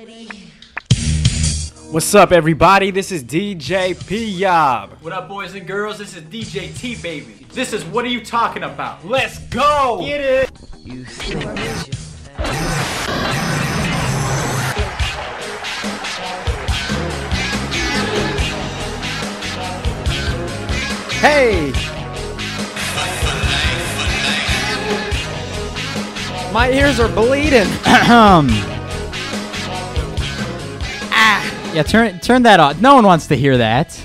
What's up, everybody? This is DJ P-Yob. What up, boys and girls? This is DJ T-Baby. This is What Are You Talking About? Let's go! Get it! You think Hey! My ears are bleeding. Yeah, turn that off. No one wants to hear that.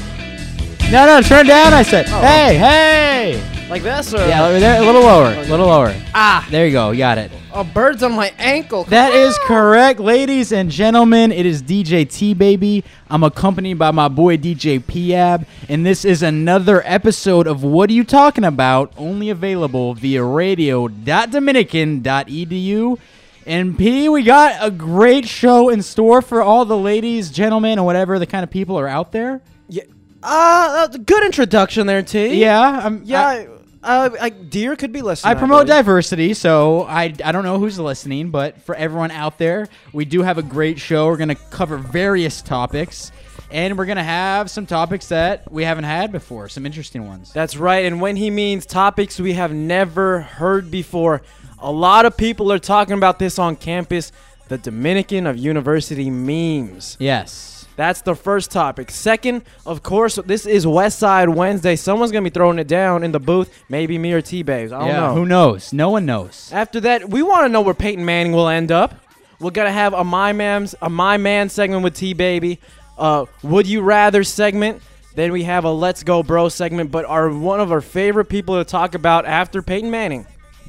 No, turn it down, I said. Oh. Hey! Like this, or? Yeah, a little lower. There you go, you got it. A bird's on my ankle. That is correct, ladies and gentlemen. It is DJ T-Baby. I'm accompanied by my boy DJ P-Ab, and this is another episode of What Are You Talking About? Only available via radio.dominican.edu. And P, we got a great show in store for all the ladies, gentlemen, and whatever the kind of people are out there. Yeah. Good introduction there, T. Yeah. Deer could be listening. I promote diversity, so I don't know who's listening, but for everyone out there, we do have a great show. We're going to cover various topics, and we're going to have some topics that we haven't had before, some interesting ones. That's right, and when he means topics we have never heard before, a lot of people are talking about this on campus, the Dominican of University memes. Yes. That's the first topic. Second, of course, this is West Side Wednesday. Someone's going to be throwing it down in the booth. Maybe me or T-Babes. I don't know. Who knows? No one knows. After that, we want to know where Peyton Manning will end up. We're going to have a My Man segment with T-Baby. Would You Rather segment. Then we have a Let's Go Bro segment. But one of our favorite people to talk about after Peyton Manning,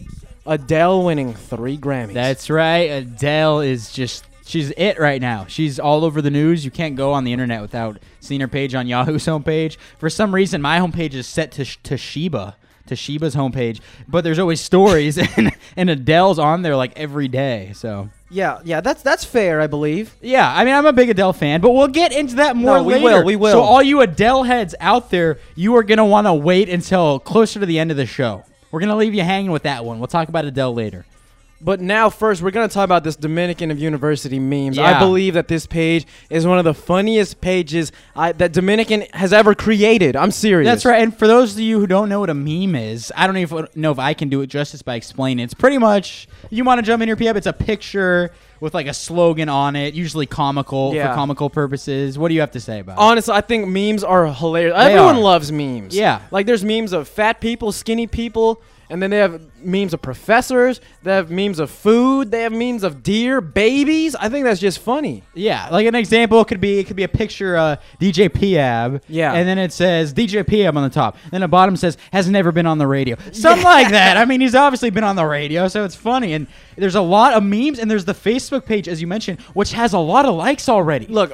Adele winning 3 Grammys. That's right. Adele is just... She's it right now. She's all over the news. You can't go on the internet without seeing her page on Yahoo's homepage. For some reason, my homepage is set to Toshiba's homepage, but there's always stories, and Adele's on there like every day. So yeah, that's fair, I believe. Yeah, I mean, I'm a big Adele fan, but we'll get into that more later. We will. So all you Adele heads out there, you are gonna want to wait until closer to the end of the show. We're gonna leave you hanging with that one. We'll talk about Adele later. But now, first, we're going to talk about this Dominican of University memes. Yeah. I believe that this page is one of the funniest pages that Dominican has ever created. I'm serious. That's right. And for those of you who don't know what a meme is, I don't even know if I can do it justice by explaining. It's pretty much, you want to jump in here, P-Up, it's a picture with like a slogan on it, usually comical for comical purposes. What do you have to say about it? Honestly, I think memes are hilarious. Everyone loves memes. Yeah. Like, there's memes of fat people, skinny people. And then they have memes of professors. They have memes of food. They have memes of deer, babies. I think that's just funny. Yeah, like an example could be a picture DJ P-Ab. Yeah. And then it says DJ P-Ab on the top. Then the bottom says has never been on the radio. Something like that. I mean, he's obviously been on the radio, so it's funny. And there's a lot of memes, and there's the Facebook page, as you mentioned, which has a lot of likes already. Look,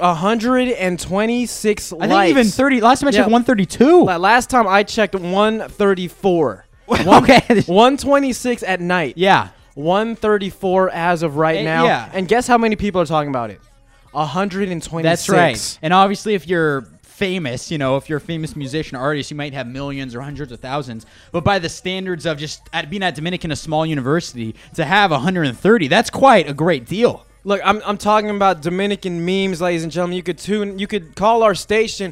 126 likes. I think even 30. Last time I checked, 132. Last time I checked, 134. Okay. 126 at night. Yeah. 134 as of right now. Yeah. And guess how many people are talking about it? 126. That's right. And obviously, if you're famous, if you're a famous musician or artist, you might have millions or hundreds of thousands. But by the standards of just being at Dominican, a small university, to have 130, that's quite a great deal. Look, I'm talking about Dominican memes, ladies and gentlemen. You could call our station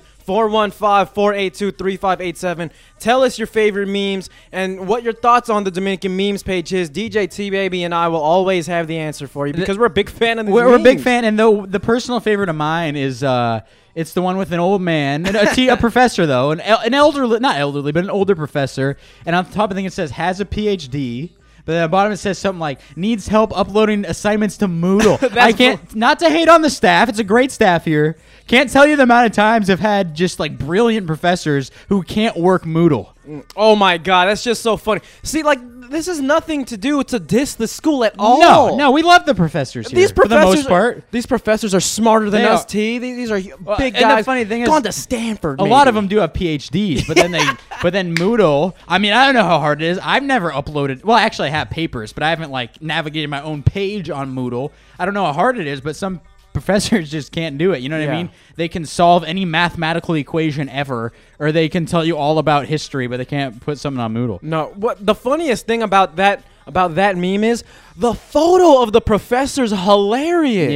415-482-3587. Tell us your favorite memes and what your thoughts on the Dominican memes page is. DJ T-Baby and I will always have the answer for you because we're a big fan of these We're a memes. big fan, and the personal favorite of mine is it's the one with an old man, a professor though, an elderly, not elderly, but an older professor, and on the top of the thing it says has a PhD. But at the bottom it says something like, needs help uploading assignments to Moodle. I can't, not to hate on the staff, it's a great staff here. Can't tell you the amount of times I've had just like brilliant professors who can't work Moodle. Oh my God, that's just so funny. See, like, this has nothing to do to diss the school at all. No, we love the professors here, for the most part. These professors are smarter than us, T. These are big guys. And the funny thing is, gone to Stanford. A lot of them do have PhDs, but then but then Moodle. I mean, I don't know how hard it is. I've never uploaded. Well, actually, I have papers, but I haven't like navigated my own page on Moodle. I don't know how hard it is, but some professors just can't do it. You know what I mean? They can solve any mathematical equation ever, or they can tell you all about history, but they can't put something on Moodle. No, what the funniest thing about that meme is the photo of the professor's hilarious. Yeah.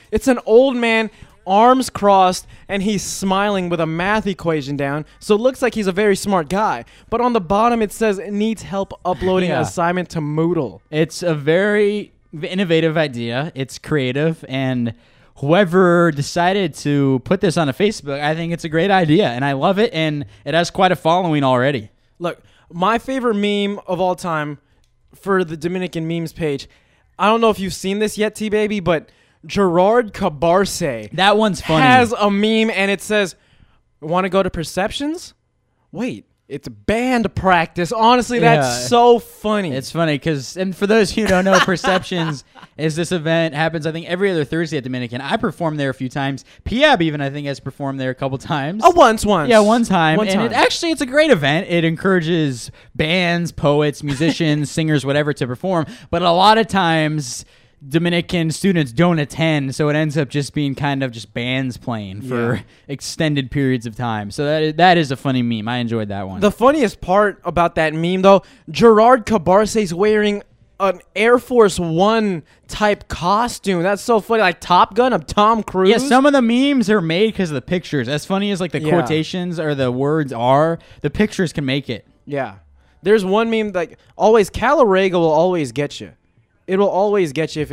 It's an old man, arms crossed, and he's smiling with a math equation down. So it looks like he's a very smart guy. But on the bottom, it says it needs help uploading Yeah. an assignment to Moodle. It's a very innovative idea. It's creative, and whoever decided to put this on a Facebook, I think it's a great idea, and I love it, and it has quite a following already. Look, my favorite meme of all time for the Dominican memes page, I don't know if you've seen this yet, T-Baby, but Gerard Cabarce That one's funny. has a meme, and it says, want to go to Perceptions? Wait, it's band practice. Honestly, Yeah. that's so funny. It's funny because, and for those who don't know, Perceptions is this event happens, I think, every other Thursday at Dominican. I performed there a few times. Piab even, I think, has performed there a couple times. Oh, once. Yeah, one time. One and time. it's a great event. It encourages bands, poets, musicians, singers, whatever to perform. But a lot of times, Dominican students don't attend, so it ends up just being kind of just bands playing for Yeah. extended periods of time. So that is a funny meme. I enjoyed that one. The funniest part about that meme, though, Gerard Cabarce's wearing an Air Force One type costume. That's so funny. Like Top Gun of Tom Cruise. Yeah, some of the memes are made because of the pictures. As funny as like the Yeah. quotations or the words are, the pictures can make it. Yeah. There's one meme like always Calarega will always get you. It will always get you if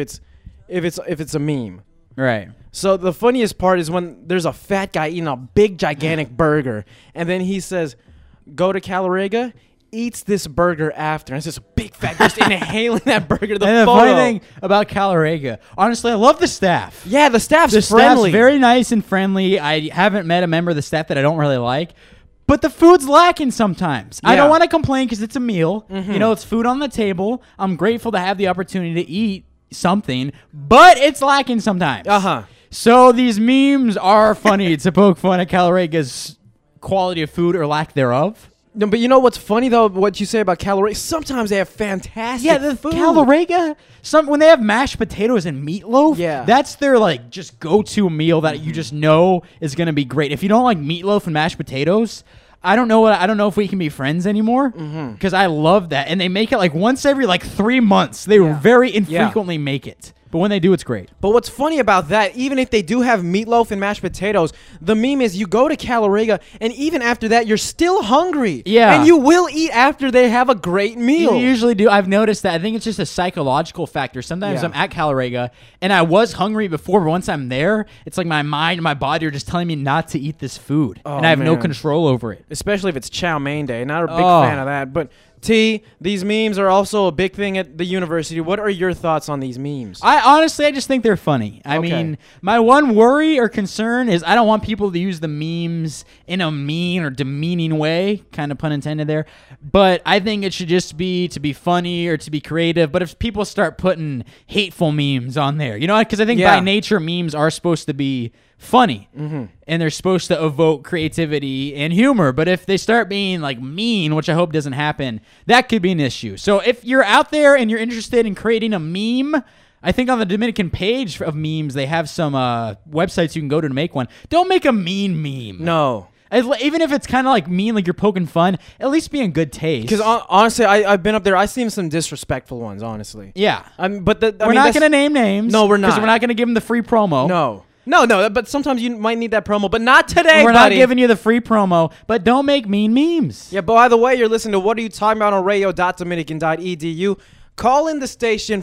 it's a meme. Right. So the funniest part is when there's a fat guy eating a big gigantic burger, and then he says, "Go to Calarega." Eats this burger after, and it's just a big fat just inhaling that burger. The And the photo. funny thing about Calarega, honestly, I love the staff. Yeah, the staff's The friendly. staff's very nice and friendly. I haven't met a member of the staff that I don't really like. But the food's lacking sometimes. I Yeah. don't want to complain because it's a meal. You know, it's food on the table. I'm grateful to have the opportunity to eat something, but it's lacking sometimes. Uh-huh. So these memes are funny to poke fun at Calarega's quality of food or lack thereof. No, but you know what's funny though? What you say about Calarega? Sometimes they have fantastic. Yeah, the food. Calarega. When they have mashed potatoes and meatloaf, Yeah. that's their like just go-to meal that you just know is gonna be great. If you don't like meatloaf and mashed potatoes, I don't know if we can be friends anymore because I love that, and they make it like once every like 3 months. They Yeah. very Yeah. infrequently make it, but when they do, it's great. But what's funny about that, even if they do have meatloaf and mashed potatoes, the meme is you go to Calarega, and even after that, you're still hungry. Yeah. And you will eat after they have a great meal. You usually do. I've noticed that. I think it's just a psychological factor. Sometimes Yeah. I'm at Calarega and I was hungry before, but once I'm there, it's like my mind and my body are just telling me not to eat this food, Oh, and I have no man. control over it. Especially if it's chow mein day. Not a big Oh. fan of that. But T, these memes are also a big thing at the university. What are your thoughts on these memes? I just think they're funny. I Okay. mean, my one worry or concern is I don't want people to use the memes in a mean or demeaning way, kind of pun intended there. But I think it should just be to be funny or to be creative. But if people start putting hateful memes on there, you know, because I think Yeah. by nature memes are supposed to be funny and they're supposed to evoke creativity and humor. But if they start being like mean, which I hope doesn't happen, that could be an issue. So if you're out there and you're interested in creating a meme, I think on the Dominican page of memes, they have some websites you can go to make one. Don't make a mean meme. No. Even if it's kind of like mean, like you're poking fun, at least be in good taste. Because honestly, I've been up there. I've seen some disrespectful ones, honestly. yeah. But We're not going to name names. No, we're Because not. we're not going to give them the free promo. No, but sometimes you might need that promo, but not today, We're buddy. not giving you the free promo, but don't make mean memes. Yeah, by the way, you're listening to What Are You Talking About on radio.dominican.edu. Call in the station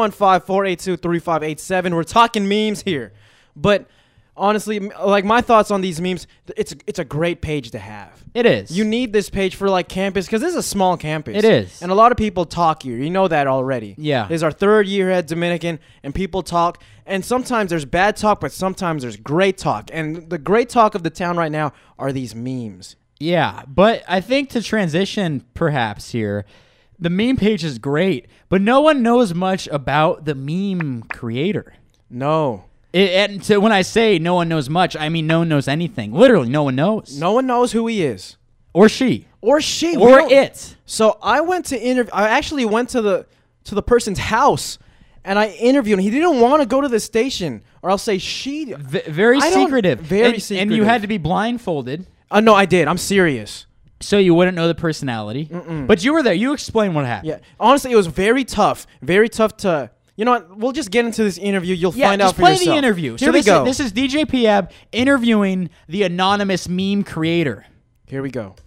415-482-3587. We're talking memes here. But honestly, like my thoughts on these memes, it's a great page to have. It is. You need this page for like campus because this is a small campus. It is. And a lot of people talk here. You know that already. Yeah. This is our third year at Dominican and people talk. And sometimes there's bad talk, but sometimes there's great talk. And the great talk of the town right now are these memes. Yeah, but I think to transition perhaps here, the meme page is great, but no one knows much about the meme creator. No. And so when I say no one knows much, I mean no one knows anything. Literally, no one knows. No one knows who he is. Or she. Or she. Or it. So I went to interview. I actually went to the person's house, and I interviewed him. He didn't want to go to the station, or I'll say she. Very I don't- secretive. very And you secretive. had to be blindfolded, No, I did. I'm serious. so you wouldn't know the personality. But you were there. You explain what happened. Yeah. Honestly, it was very tough. Very tough to You know what? We'll just get into this interview. You'll Yeah, find out just for play yourself. the interview. Here So we go. This is DJ Piab interviewing the anonymous meme creator. Here we go.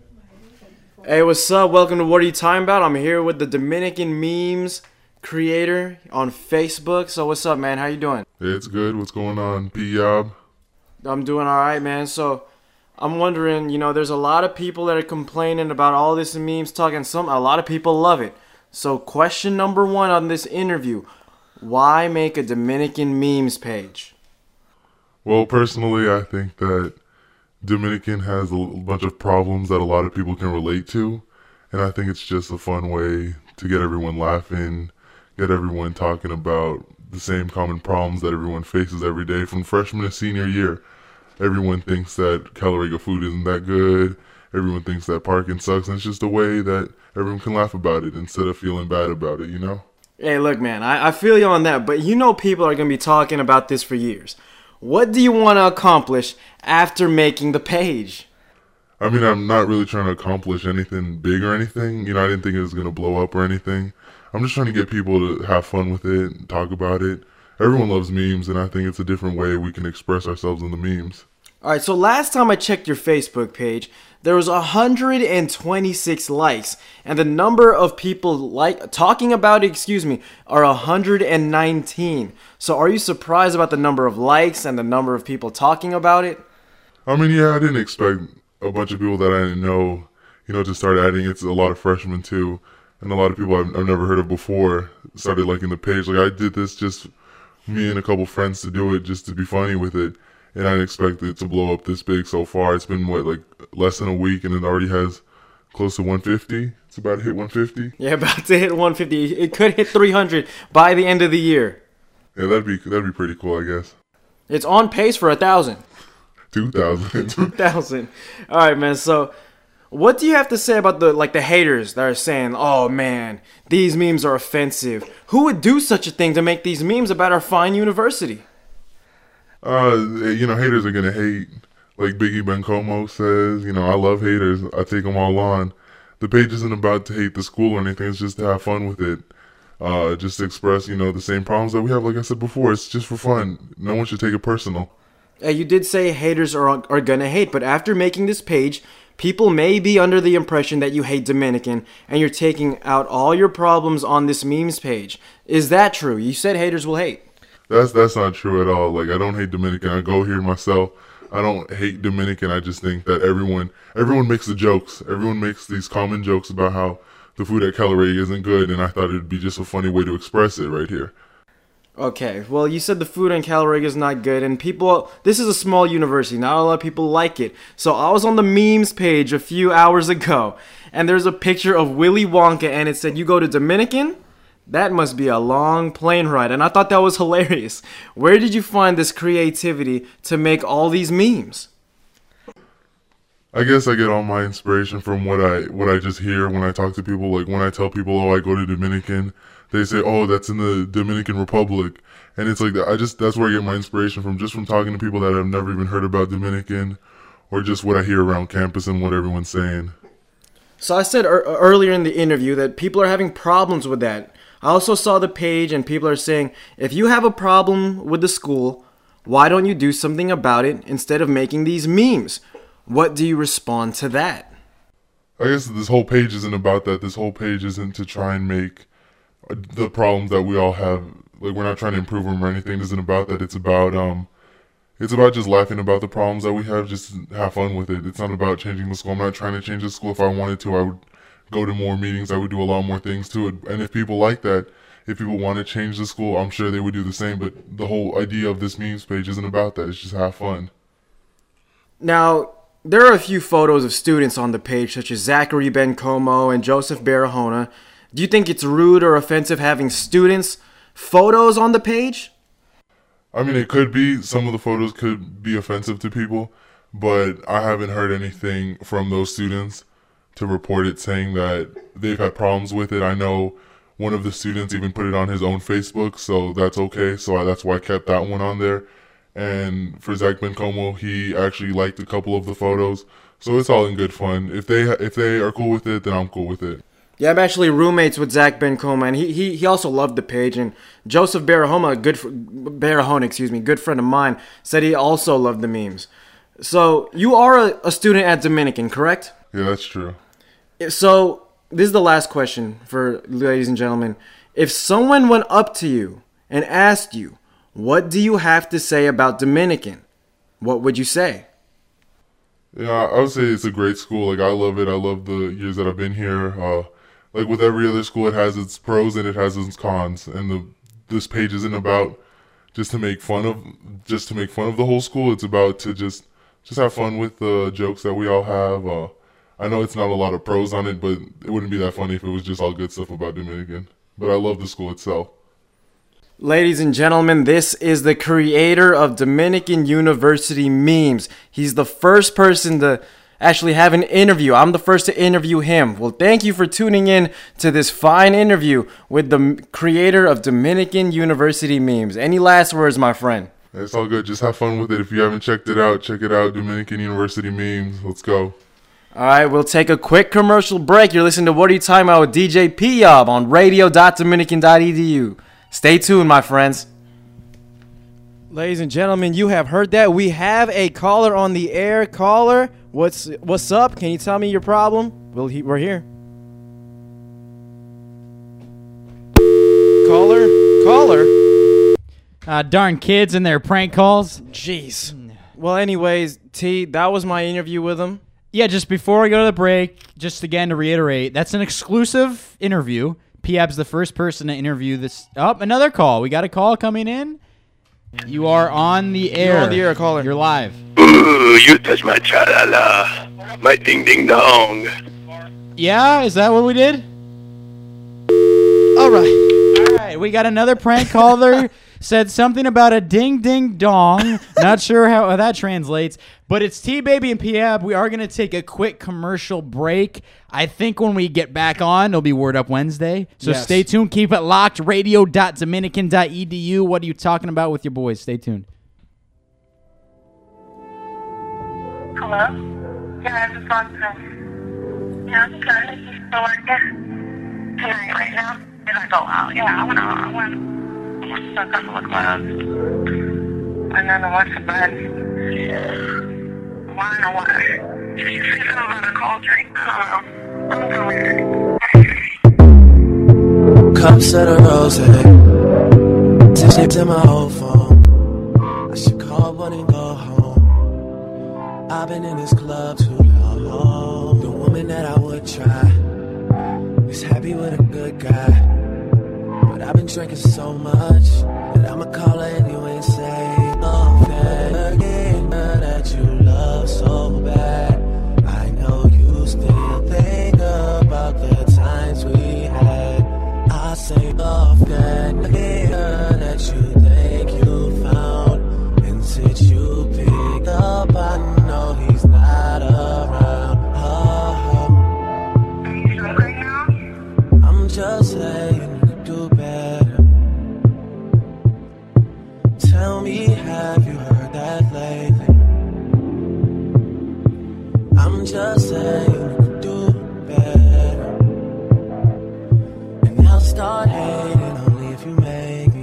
Hey, what's up? Welcome to What Are You Talking About? I'm here with the Dominican Memes creator on Facebook. So what's up, man? How you doing? It's good. What's going on, P-Yob? I'm doing all right, man. So I'm wondering, there's a lot of people that are complaining about all this memes talk, and a lot of people love it. So question number 1 on this interview: why make a Dominican memes page? Well, personally, I think that Dominican has a bunch of problems that a lot of people can relate to, and I think it's just a fun way to get everyone laughing, get everyone talking about the same common problems that everyone faces every day from freshman to senior year. Everyone thinks that Caloriga food isn't that good. Everyone thinks that parking sucks, and it's just a way that everyone can laugh about it instead of feeling bad about it, Hey, look, man, I feel you on that, but people are going to be talking about this for years. What do you want to accomplish after making the page? I mean, I'm not really trying to accomplish anything big or anything. I didn't think it was going to blow up or anything. I'm just trying to get people to have fun with it and talk about it. Everyone loves memes, and I think it's a different way we can express ourselves in the memes. All right, so last time I checked your Facebook page, there was 126 likes, and the number of people talking about it, are 119. So are you surprised about the number of likes and the number of people talking about it? I mean, yeah, I didn't expect a bunch of people that I didn't know, to start adding. It's a lot of freshmen too, and a lot of people I've never heard of before started liking the page. Like, I did this just me and a couple friends to do it, just to be funny with it. And I didn't expect it to blow up this big so far. It's been, less than a week, and it already has close to 150. It's about to hit 150. Yeah, about to hit 150. It could hit 300 by the end of the year. Yeah, that'd be pretty cool, I guess. It's on pace for 1,000. 2,000. 2,000. All right, man. So what do you have to say about the haters that are saying, oh, man, these memes are offensive? Who would do such a thing to make these memes about our fine university? Haters are gonna hate. Like Biggie Bencomo says, I love haters. I take them all on. The page isn't about to hate the school or anything. It's just to have fun with it. Just to express, the same problems that we have. Like I said before, it's just for fun. No one should take it personal. Hey, you did say haters are gonna hate, but after making this page, people may be under the impression that you hate Dominican and you're taking out all your problems on this memes page. Is that true? You said haters will hate. That's not true at all. Like, I don't hate Dominican. I go here myself. I don't hate Dominican. I just think that everyone makes the jokes. Everyone makes these common jokes about how the food at Caloriga isn't good, and I thought it'd be just a funny way to express it right here. Okay, well, you said the food in Caloriga is not good, and this is a small university. Not a lot of people like it. So I was on the memes page a few hours ago, and there's a picture of Willy Wonka, and it said, you go to Dominican? That must be a long plane ride, and I thought that was hilarious. Where did you find this creativity to make all these memes? I guess I get all my inspiration from what I just hear when I talk to people. Like, when I tell people, oh, I go to Dominican, they say, oh, that's in the Dominican Republic. And it's like, that's where I get my inspiration from, just from talking to people that have never even heard about Dominican, or just what I hear around campus and what everyone's saying. So I said earlier in the interview that people are having problems with that. I also saw the page and people are saying, if you have a problem with the school, why don't you do something about it instead of making these memes? What do you respond to that? I guess this whole page isn't about that. This whole page isn't to try and make the problems that we all have, like, we're not trying to improve them or anything. It isn't about that. It's about just laughing about the problems that we have, just have fun with it. It's not about changing the school. I'm not trying to change the school. If I wanted to, I would go to more meetings. I would do a lot more things to it. And if people like that, if people want to change the school, I'm sure they would do the same. But the whole idea of this memes page isn't about that. It's just have fun. Now, there are a few photos of students on the page, such as Zachary Bencomo and Joseph Barahona. Do you think it's rude or offensive having students' photos on the page? I mean, it could be. Some of the photos could be offensive to people, but I haven't heard anything from those students to report it saying that they've had problems with it. I know one of the students even put it on his own Facebook, so that's okay. So that's why I kept that one on there. And for Zach Bencomo, he actually liked a couple of the photos, so it's all in good fun. If they are cool with it, then I'm cool with it. Yeah, I'm actually roommates with Zach Bencoma, and he also loved the page. And Joseph Barahona, good friend of mine, said he also loved the memes. So you are a student at Dominican, correct? Yeah, that's true. So this is the last question for ladies and gentlemen. If someone went up to you and asked you, what do you have to say about Dominican? What would you say? Yeah, I would say it's a great school. Like, I love it. I love the years that I've been here. Like with every other school, it has its pros and it has its cons. And this page isn't about just to make fun of the whole school. It's about to just have fun with the jokes that we all have. I know it's not a lot of pros on it, but it wouldn't be that funny if it was just all good stuff about Dominican. But I love the school itself. Ladies and gentlemen, this is the creator of Dominican University memes. He's the first person to actually have an interview. I'm the first to interview him. Well, thank you for tuning in to this fine interview with the creator of Dominican University memes. Any last words, my friend? It's all good. Just have fun with it. If you haven't checked it out, check it out. Dominican University memes. Let's go. All right, we'll take a quick commercial break. You're listening to What Are You Talking About with DJ P-Yob on radio.dominican.edu. Stay tuned, my friends. Ladies and gentlemen, you have heard that. We have a caller on the air. Caller, what's up? Can you tell me your problem? We're here. Caller. Darn kids and their prank calls. Jeez. Well, anyways, T, that was my interview with him. Yeah, just before we go to the break, just again to reiterate, that's an exclusive interview. Piab's the first person to interview this. Oh, another call. We got a call coming in. You are on the air. You're on the air, caller. You're live. Ooh, you touch my tra-la-la, my ding-ding-dong. Yeah, is that what we did? All right, we got another prank caller. Said something about a ding-ding-dong. Not sure how that translates. But it's T-Baby and Piab. We are going to take a quick commercial break. I think when we get back on, it'll be Word Up Wednesday. So Yes. Stay tuned. Keep it locked. Radio.dominican.edu. What are you talking about with your boys? Stay tuned. Hello? Yeah, I just got to. Yeah, okay. So I guess tonight, right now, did I go out? Yeah, I went stuck on the clouds. And then I went to bed. Why or what? You think about a cold drink? I don't know. I'm Cups of the rose, tip to my old phone. I should call one and go home. I've been in this club too long. The woman that I would try is happy with a good guy. But I've been drinking so much that I'ma call her anyway and say, oh, again, that you love so bad. I know you still think about the times we had. I say, oh, that you think you found. And since you picked up, I know he's not around. Are you drunk right now? I'm just saying you could do better. Tell me, have you heard that lately? I'm just saying you could do better. And I'll start hating only if you make me.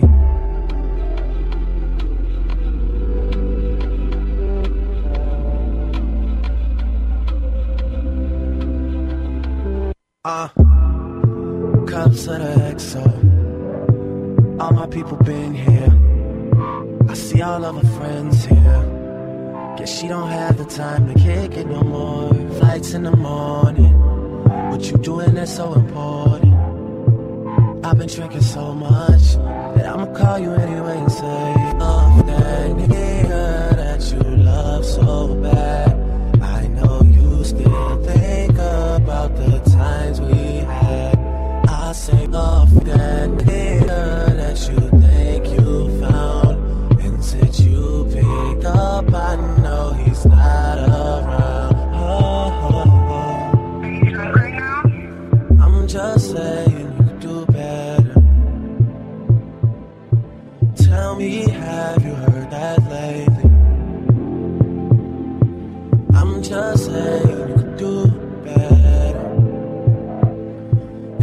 Cups of the XO. All my people been here. I see all of her friends here. Guess she don't have the time to kick it no more. Flights in the morning. What you doing that's so important? I've been drinking so much that I'ma call you anyway and say, oh, that nigga that you love so bad. I know you still think about the times we had. I say, oh, that nigga that you think you found. And since you picked up, I know he's not around. Are you drunk right now? I'm just saying you could do better. Tell me, have you heard that lately? I'm just saying you could do better.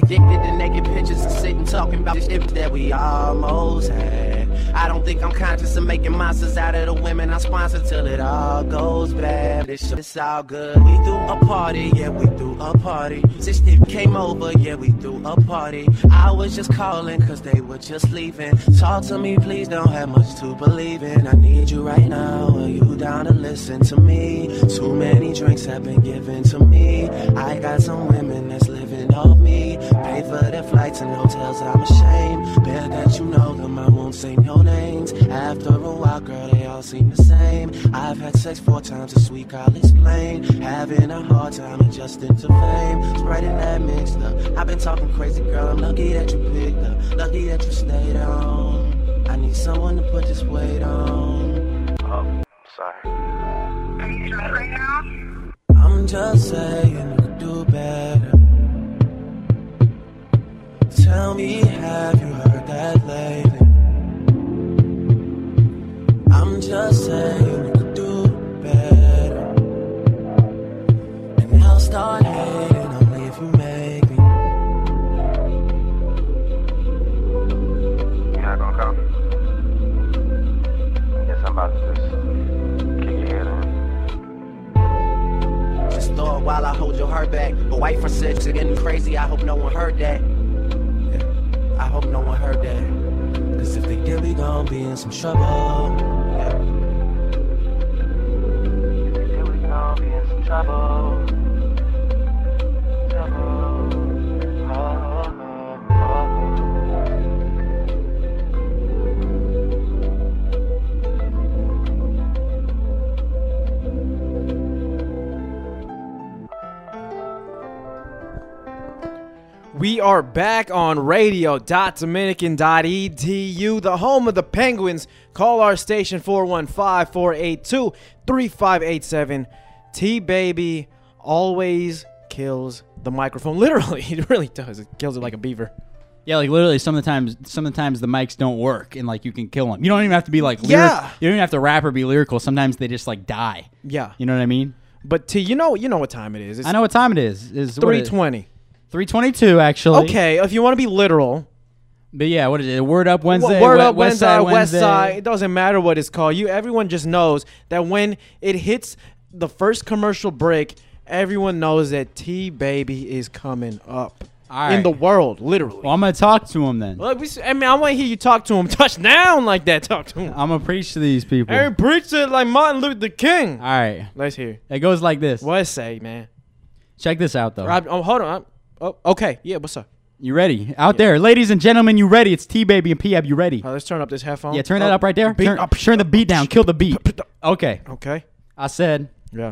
Addicted to naked pictures and sitting talking about shit that we almost had. I don't think I'm conscious of making monsters out of the women I sponsor till it all goes bad. This shit's all good. We threw a party, yeah, we threw a party. Since they came over, yeah, we threw a party. I was just calling cause they were just leaving. Talk to me, please, don't have much to believe in. I need you right now, are you down to listen to me? Too many drinks have been given to me. I got some women that's living off me. Pay for their flights and hotels, I'm ashamed. Bet that you know them, I won't say no names. After a while, girl, they all seem the same. I've had sex 4 times this week, I'll explain. Having a hard time adjusting to fame. Spreading that mixed up. I've been talking crazy, girl, I'm lucky that you picked up. Lucky that you stayed on. I need someone to put this weight on. Oh, sorry. Are you drunk right now? I'm just saying you could do better. Tell me, have you heard that lately? I'm just saying you could do better. And I'll start hating only if you make me. You're not gonna come? I guess I'm about to just kick your head in. Just throw it while I hold your heart back. But white for six are getting crazy, I hope no one heard that. Yeah, I hope no one heard that. Cause if they did, we gon' be in some trouble. Yeah. If they did, we gon' be in some trouble. We are back on radio.dominican.edu, the home of the Penguins. Call our station 415-482-3587. T-Baby always kills the microphone. Literally, he really does. It kills it like a beaver. Yeah, like literally sometimes the mics don't work and like you can kill them. You don't even have to be like Yeah. You don't even have to rap or be lyrical. Sometimes they just like die. Yeah. You know what I mean? But T, you know what time it is. It's I know what time it is. Is 3:20. 3:22 actually. Okay, if you want to be literal. But yeah, what is it? Word Up Wednesday. Word Up West Wednesday, West Wednesday. Side. It doesn't matter what it's called. Everyone just knows that when it hits the first commercial break, everyone knows that T-Baby is coming up All in right. the world, literally. Well, I'm gonna talk to him then. Look, I want to hear you talk to him. Touch down like that. Talk to him. I'm gonna preach to these people. Aaron preached it like Martin Luther King. All right. Let's hear. It goes like this. What it say, man? Check this out though. Hold on. Okay. Yeah, what's up? You ready? Out there. Ladies and gentlemen, you ready? It's T-Baby and P-Ab. You ready? Let's turn up this headphone. Yeah, turn that up right there. Beat Turn, up. turn the beat down. Kill the beat. Okay. Okay. I said, Yeah.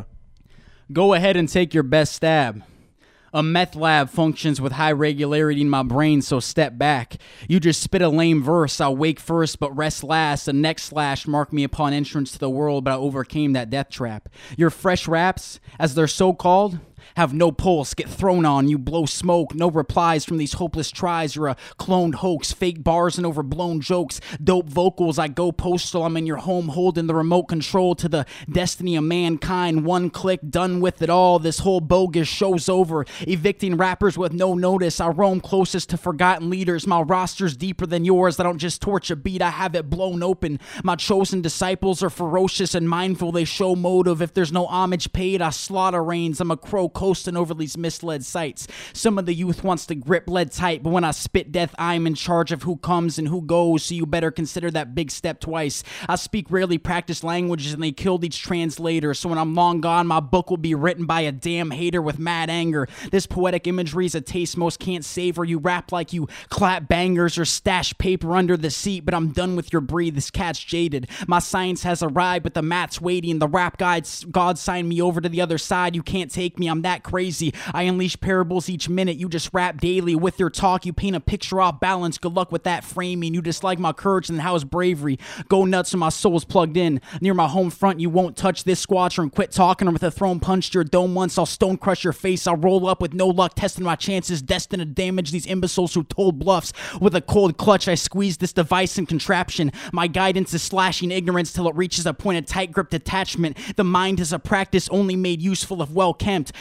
go ahead and take your best stab. A meth lab functions with high regularity in my brain, so step back. You just spit a lame verse. I'll wake first, but rest last. The next slash marked me upon entrance to the world, but I overcame that death trap. Your fresh raps, as they're so called, have no pulse, get thrown on, you blow smoke, no replies from these hopeless tries, you're a cloned hoax, fake bars and overblown jokes, dope vocals, I go postal, I'm in your home holding the remote control to the destiny of mankind, one click, done with it all, this whole bogus show's over, evicting rappers with no notice, I roam closest to forgotten leaders, my roster's deeper than yours, I don't just torch a beat, I have it blown open, my chosen disciples are ferocious and mindful, they show motive, if there's no homage paid, I slaughter reigns, I'm a crow coasting over these misled sights. Some of the youth wants to grip lead tight, but when I spit death, I'm in charge of who comes and who goes, so you better consider that big step twice. I speak rarely practiced languages and they killed each translator, so when I'm long gone, my book will be written by a damn hater with mad anger. This poetic imagery is a taste most can't savor. You rap like you clap bangers or stash paper under the seat, but I'm done with your breed. This cat's jaded. My science has arrived, but the math's waiting. The rap guides, God signed me over to the other side. You can't take me, I'm that crazy. I unleash parables each minute. You just rap daily. With your talk, you paint a picture off balance. Good luck with that framing. You dislike my courage and how's bravery. Go nuts when my soul's plugged in. Near my home front, you won't touch this squadron. Quit talking or with a throne punch to your dome once. I'll stone crush your face. I'll roll up with no luck, testing my chances. Destined to damage these imbeciles who told bluffs. With a cold clutch, I squeeze this device and contraption. My guidance is slashing ignorance till it reaches a point of tight grip detachment. The mind is a practice only made useful if well kempt.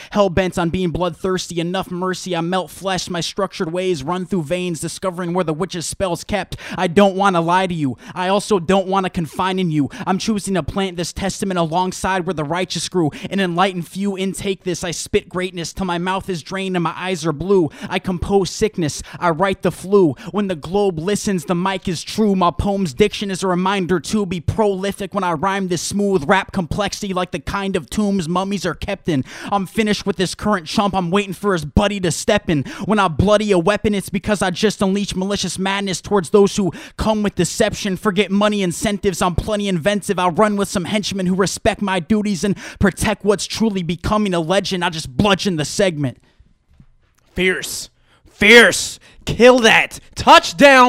hell-bent on being bloodthirsty. Enough mercy, I melt flesh. My structured ways run through veins, discovering where the witch's spell's kept. I don't want to lie to you. I also don't want to confine in you. I'm choosing to plant this testament alongside where the righteous grew. An enlightened few intake this. I spit greatness till my mouth is drained and my eyes are blue. I compose sickness. I write the flu. When the globe listens, the mic is true. My poem's diction is a reminder to be prolific when I rhyme this smooth rap complexity like the kind of tombs mummies are kept in. I'm finished with this current chump. I'm waiting for his buddy to step in. When I bloody a weapon, it's because I just unleash malicious madness towards those who come with deception. Forget money incentives. I'm plenty inventive. I'll run with some henchmen who respect my duties and protect what's truly becoming a legend. I just bludgeon the segment. Fierce. Kill that. Touchdown,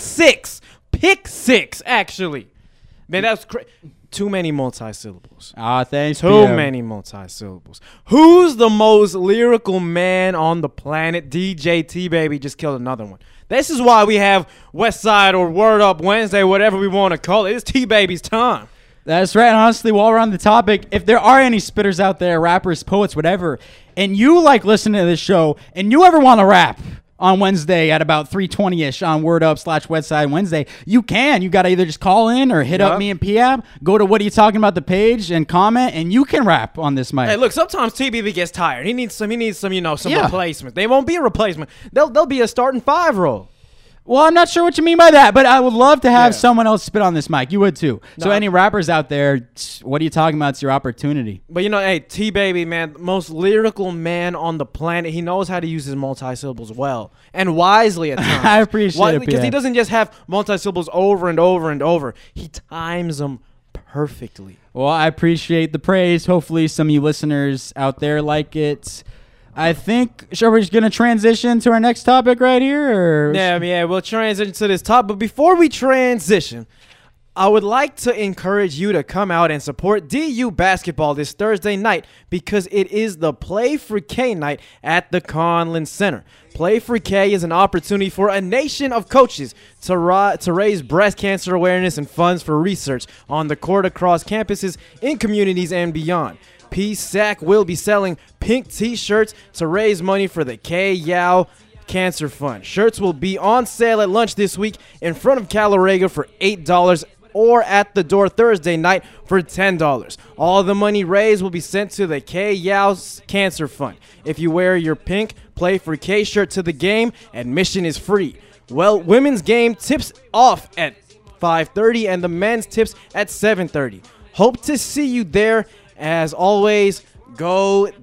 .6. Pick 6, actually. Man, that was too many multi-syllables. Thanks. Too many multi-syllables. Who's the most lyrical man on the planet? DJ T-Baby just killed another one. This is why we have West Side or Word Up Wednesday, whatever we want to call it. It's T-Baby's time. That's right. And honestly, while we're on the topic, if there are any spitters out there, rappers, poets, whatever, and you like listening to this show, and you ever want to rap on Wednesday at about 3:20ish on Word Up /Westside Wednesday, you can. You got to either just call in or hit up me and PM. Go to What Are You Talking About the page and comment, and you can rap on this mic. Hey, look, sometimes TBB gets tired. He needs some replacement. They won't be a replacement. They'll be a starting 5 role. Well, I'm not sure what you mean by that, but I would love to have someone else spit on this mic. You would too. No. So any rappers out there, what are you talking about? It's your opportunity. But hey, T-Baby, man, most lyrical man on the planet. He knows how to use his multi-syllables well and wisely at times. I appreciate it, because he doesn't just have multi-syllables over and over and over. He times them perfectly. Well, I appreciate the praise. Hopefully some of you listeners out there like it. I think, we're just going to transition to our next topic right here? Or? Yeah, we'll transition to this topic. But before we transition, I would like to encourage you to come out and support DU basketball this Thursday night because it is the Play for K night at the Conlin Center. Play for K is an opportunity for a nation of coaches to raise breast cancer awareness and funds for research on the court across campuses, in communities, and beyond. PSAC will be selling pink t-shirts to raise money for the K-Yao Cancer Fund. Shirts will be on sale at lunch this week in front of Calorega for $8 or at the door Thursday night for $10. All the money raised will be sent to the K-Yao Cancer Fund. If you wear your pink Play for K shirt to the game, admission is free. Well, women's game tips off at 5:30 and the men's tips at 7:30. Hope to see you there. As always, go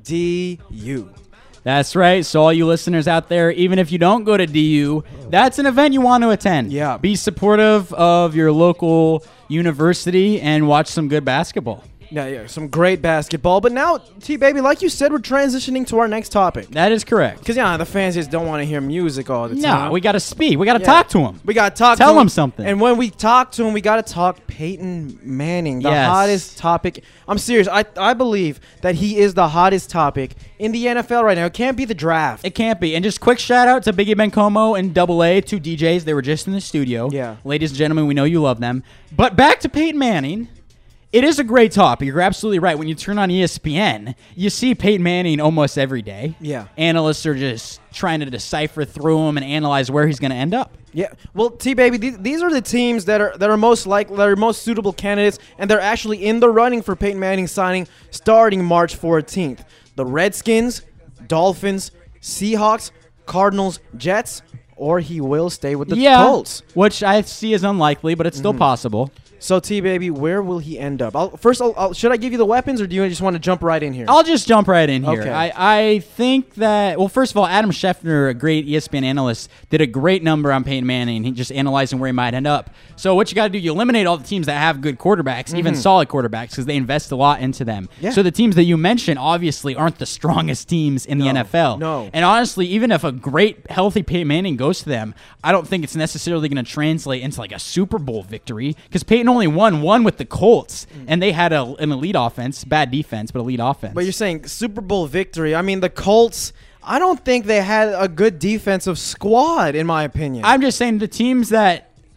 DU. That's right. So all you listeners out there, even if you don't go to DU, that's an event you want to attend. Yeah. Be supportive of your local university and watch some good basketball. Yeah, some great basketball. But now, T-Baby, like you said, we're transitioning to our next topic. That is correct. Because, the fans just don't want to hear music all the time. No, we got to speak. We got to talk to them. We got to talk to Tell them. them something. And when we talk to them, we got to talk Peyton Manning, the hottest topic. I'm serious. I believe that he is the hottest topic in the NFL right now. It can't be the draft. It can't be. And just quick shout out to Biggie Bencomo and Double A, 2 DJs. They were just in the studio. Yeah. Ladies and gentlemen, we know you love them. But back to Peyton Manning. It is a great topic. You're absolutely right. When you turn on ESPN, you see Peyton Manning almost every day. Yeah. Analysts are just trying to decipher through him and analyze where he's going to end up. Yeah. Well, T-Baby, these are the teams that are most suitable candidates, and they're actually in the running for Peyton Manning signing starting March 14th. The Redskins, Dolphins, Seahawks, Cardinals, Jets, or he will stay with the Colts. Which I see as unlikely, but it's still possible. So, T-Baby, where will he end up? Should I give you the weapons, or do you just want to jump right in here? I'll just jump right in here. Okay. I think that, well, first of all, Adam Schefter, a great ESPN analyst, did a great number on Peyton Manning. He just analyzing where he might end up. So what you got to do, you eliminate all the teams that have good quarterbacks, even solid quarterbacks, because they invest a lot into them. Yeah. So the teams that you mentioned obviously aren't the strongest teams in the NFL. No. And honestly, even if a great, healthy Peyton Manning goes to them, I don't think it's necessarily going to translate into like a Super Bowl victory, because Peyton only won one with the Colts, and they had an elite offense, bad defense, but elite offense. But you're saying Super Bowl victory. I mean, the Colts, I don't think they had a good defensive squad, in my opinion. I'm just saying the teams that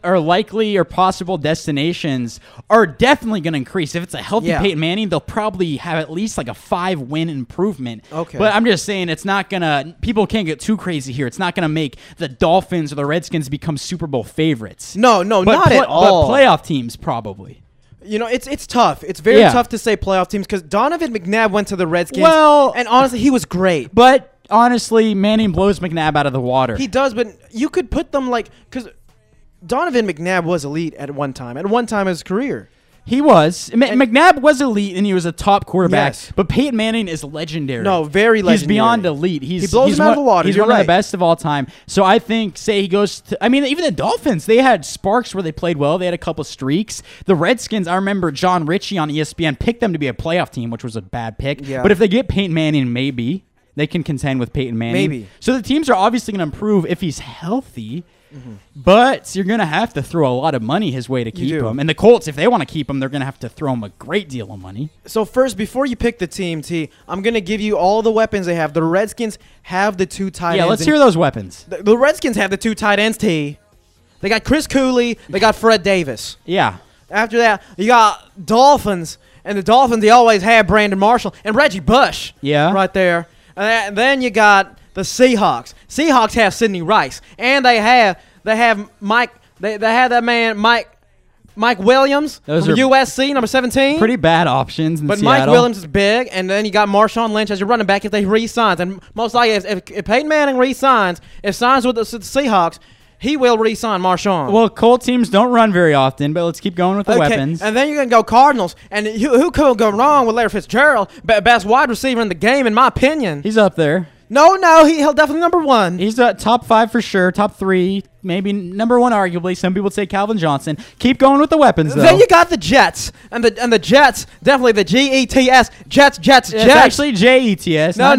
or likely or possible destinations are definitely going to increase. If it's a healthy Peyton Manning, they'll probably have at least like a 5-win improvement. Okay. But I'm just saying it's not going to, people can't get too crazy here. It's not going to make the Dolphins or the Redskins become Super Bowl favorites. No, not at all. But playoff teams probably. You know, it's tough. It's very tough to say playoff teams because Donovan McNabb went to the Redskins. Well, and honestly, he was great. But honestly, Manning blows McNabb out of the water. He does, but you could put them like because Donovan McNabb was elite at one time. At one time in his career. He was. McNabb was elite, and he was a top quarterback. Yes. But Peyton Manning is legendary. No, very legendary. He's beyond elite. He blows him out of the water. He's You're one of right. the best of all time. So I think, say he goes to... I mean, even the Dolphins, they had sparks where they played well. They had a couple streaks. The Redskins, I remember John Ritchie on ESPN picked them to be a playoff team, which was a bad pick. Yeah. But if they get Peyton Manning, maybe they can contend with Peyton Manning. Maybe. So the teams are obviously going to improve if he's healthy. But you're going to have to throw a lot of money his way to keep do. him. And the Colts, if they want to keep him, they're going to have to throw him a great deal of money. So first, before you pick the team, T, I'm gonna give you all the weapons they have. The Redskins have the 2 tight ends. Yeah, let's hear those weapons. The Redskins have the 2 tight ends, T. They got Chris Cooley. They got Fred Davis. Yeah. After that, you got Dolphins. And the Dolphins, they always have Brandon Marshall and Reggie Bush. Yeah. Right there. And then you got the Seahawks. Seahawks have Sidney Rice. And they have Mike. They have that man, Mike Williams Those from are USC, number 17. Pretty bad options in But Seattle. Mike Williams is big, and then you got Marshawn Lynch as your running back if they re-signs. And most likely, if Peyton Manning re-signs, if signs with the Seahawks, he will re-sign Marshawn. Well, Colt teams don't run very often, but let's keep going with the weapons. And then you're going to go Cardinals. And who could go wrong with Larry Fitzgerald? Best wide receiver in the game, in my opinion. He's up there. No, he'll definitely number 1. He's top 5 for sure, top 3, maybe number 1 arguably. Some people would say Calvin Johnson. Keep going with the weapons, though. Then you got the Jets. And the Jets, definitely the Jets. Jets. It's actually Jets. No,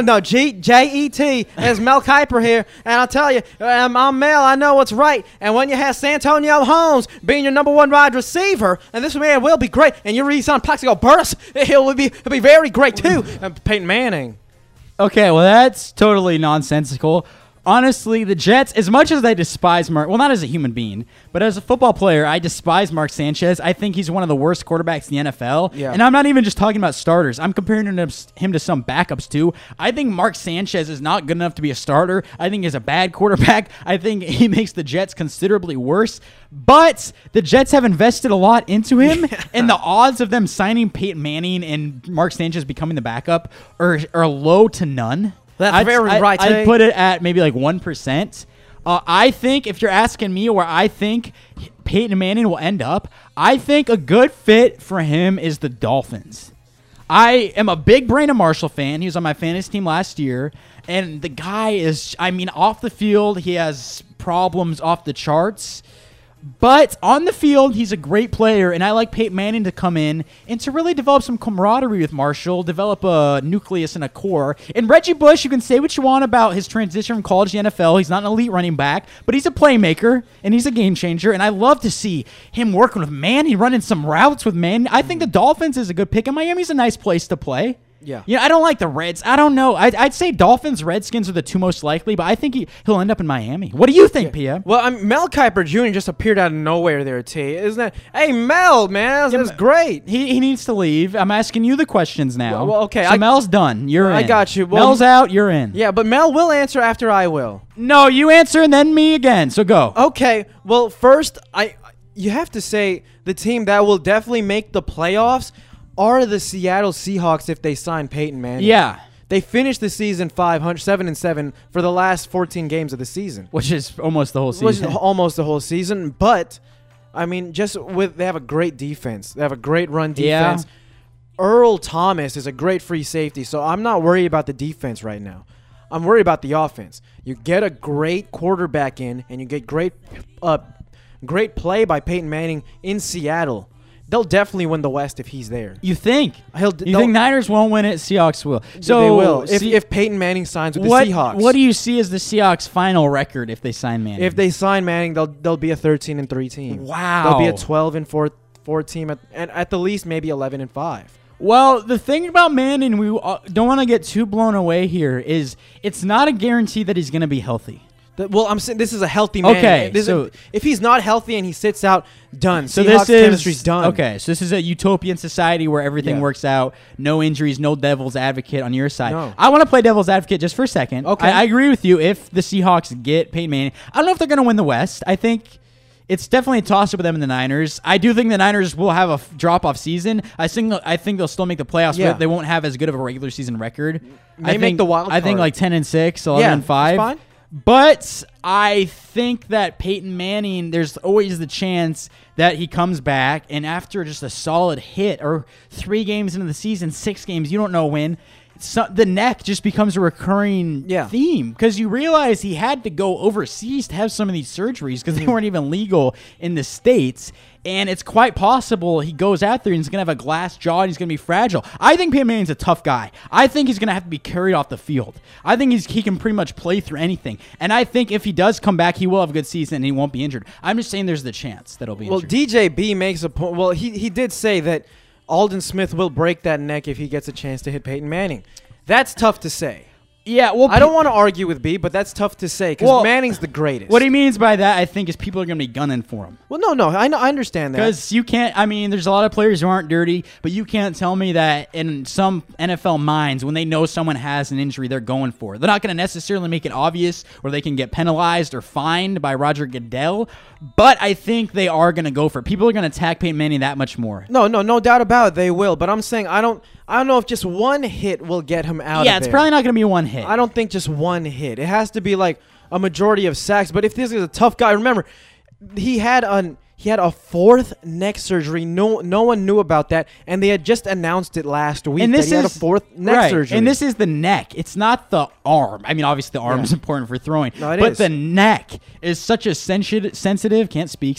Jet. There's Mel Kiper here. And I'll tell you, I'm Mel. I know what's right. And when you have Santonio Holmes being your number 1 wide receiver, and this man will be great, and you re-sign Plaxico Burress, he'll be very great, too. And Peyton Manning. Okay, well, that's totally nonsensical. Honestly, the Jets, as much as I despise Mark, well, not as a human being, but as a football player, I despise Mark Sanchez. I think he's one of the worst quarterbacks in the NFL. Yeah. And I'm not even just talking about starters. I'm comparing him to some backups, too. I think Mark Sanchez is not good enough to be a starter. I think he's a bad quarterback. I think he makes the Jets considerably worse. But the Jets have invested a lot into him, and the odds of them signing Peyton Manning and Mark Sanchez becoming the backup are low to none. That's very right, I'd Tay. put it at maybe like 1%. I think if you're asking me where I think Peyton Manning will end up, I think a good fit for him is the Dolphins. I am a big Brandon Marshall fan. He was on my fantasy team last year. And the guy is, off the field, he has problems off the charts. But on the field, he's a great player, and I like Peyton Manning to come in and to really develop some camaraderie with Marshall, develop a nucleus and a core. And Reggie Bush, you can say what you want about his transition from college to the NFL. He's not an elite running back, but he's a playmaker, and he's a game changer, and I love to see him working with Manning, running some routes with Manning. I think the Dolphins is a good pick, and Miami's a nice place to play. Yeah. You know, I don't like the Reds. I don't know. I'd say Dolphins, Redskins are the 2 most likely, but I think he'll end up in Miami. What do you think, PM? Well, Mel Kiper Jr. just appeared out of nowhere there, T. Isn't that? Hey, Mel, man, that's great. He needs to leave. I'm asking you the questions now. Well, okay, So Mel's done. You're in. I got you. Well, Mel's out. You're in. Yeah, but Mel will answer after I will. No, you answer and then me again. So go. Okay. Well, first, you have to say the team that will definitely make the playoffs are the Seattle Seahawks if they sign Peyton Manning. Yeah. They finished the season 7-7 for the last 14 games of the season. Which is almost the whole Which is season. almost the whole season. But, they have a great defense. They have a great run defense. Yeah. Earl Thomas is a great free safety, so I'm not worried about the defense right now. I'm worried about the offense. You get a great quarterback in, and you get great play by Peyton Manning in Seattle. They'll definitely win the West if he's there. You think? You think Niners won't win it? Seahawks will. So they will if Peyton Manning signs with the Seahawks. What do you see as the Seahawks' final record if they sign Manning? If they sign Manning, they'll be a 13-3 team. Wow. They'll be a 12-4 team, and at the least maybe 11-5. Well, the thing about Manning, we don't want to get too blown away here, is it's not a guarantee that he's going to be healthy. Well, I'm saying this is a healthy man. Okay, If he's not healthy and he sits out, done. So Seahawks this is chemistry's done. Okay, so this is a utopian society where everything Yeah. works out, no injuries, no devil's advocate on your side. No. I want to play devil's advocate just for a second. Okay. I agree with you. If the Seahawks get Peyton Manning, I don't know if they're going to win the West. I think it's definitely a toss-up with them and the Niners. I do think the Niners will have a drop-off season. I think they'll still make the playoffs, Yeah. but they won't have as good of a regular season record. May I think make the wild I think card. like 10-6, 11-5. Yeah, that's fine. But I think that Peyton Manning, there's always the chance that he comes back, and after just a solid hit or 3 games into the season, 6 games, you don't know when, the neck just becomes a recurring theme because you realize he had to go overseas to have some of these surgeries because they weren't even legal in the States. And it's quite possible he goes out there and he's going to have a glass jaw and he's going to be fragile. I think Peyton Manning's a tough guy. I think he's going to have to be carried off the field. I think he can pretty much play through anything. And I think if he does come back, he will have a good season and he won't be injured. I'm just saying there's the chance that he'll be injured. Well, DJB makes a point. Well, he did say that Aldon Smith will break that neck if he gets a chance to hit Peyton Manning. That's tough to say. Yeah, well, I don't want to argue with B, but that's tough to say because Manning's the greatest. What he means by that, I think, is people are going to be gunning for him. Well, no, I understand that. Because you can't, I mean, there's a lot of players who aren't dirty, but you can't tell me that in some NFL minds, when they know someone has an injury, they're going for it. They're not going to necessarily make it obvious or they can get penalized or fined by Roger Goodell, but I think they are going to go for it. People are going to attack Peyton Manning that much more. No doubt about it, they will. But I'm saying I don't know if just one hit will get him out of there. Yeah, it's probably not going to be one hit. I don't think just one hit. It has to be like a majority of sacks. But if this is a tough guy, remember, he had a 4th neck surgery. No one knew about that, and they had just announced it last week. And this that he had a is 4th neck surgery. And this is the neck. It's not the arm. I mean, obviously the arm is important for throwing, No, but is. the neck is such a sensitive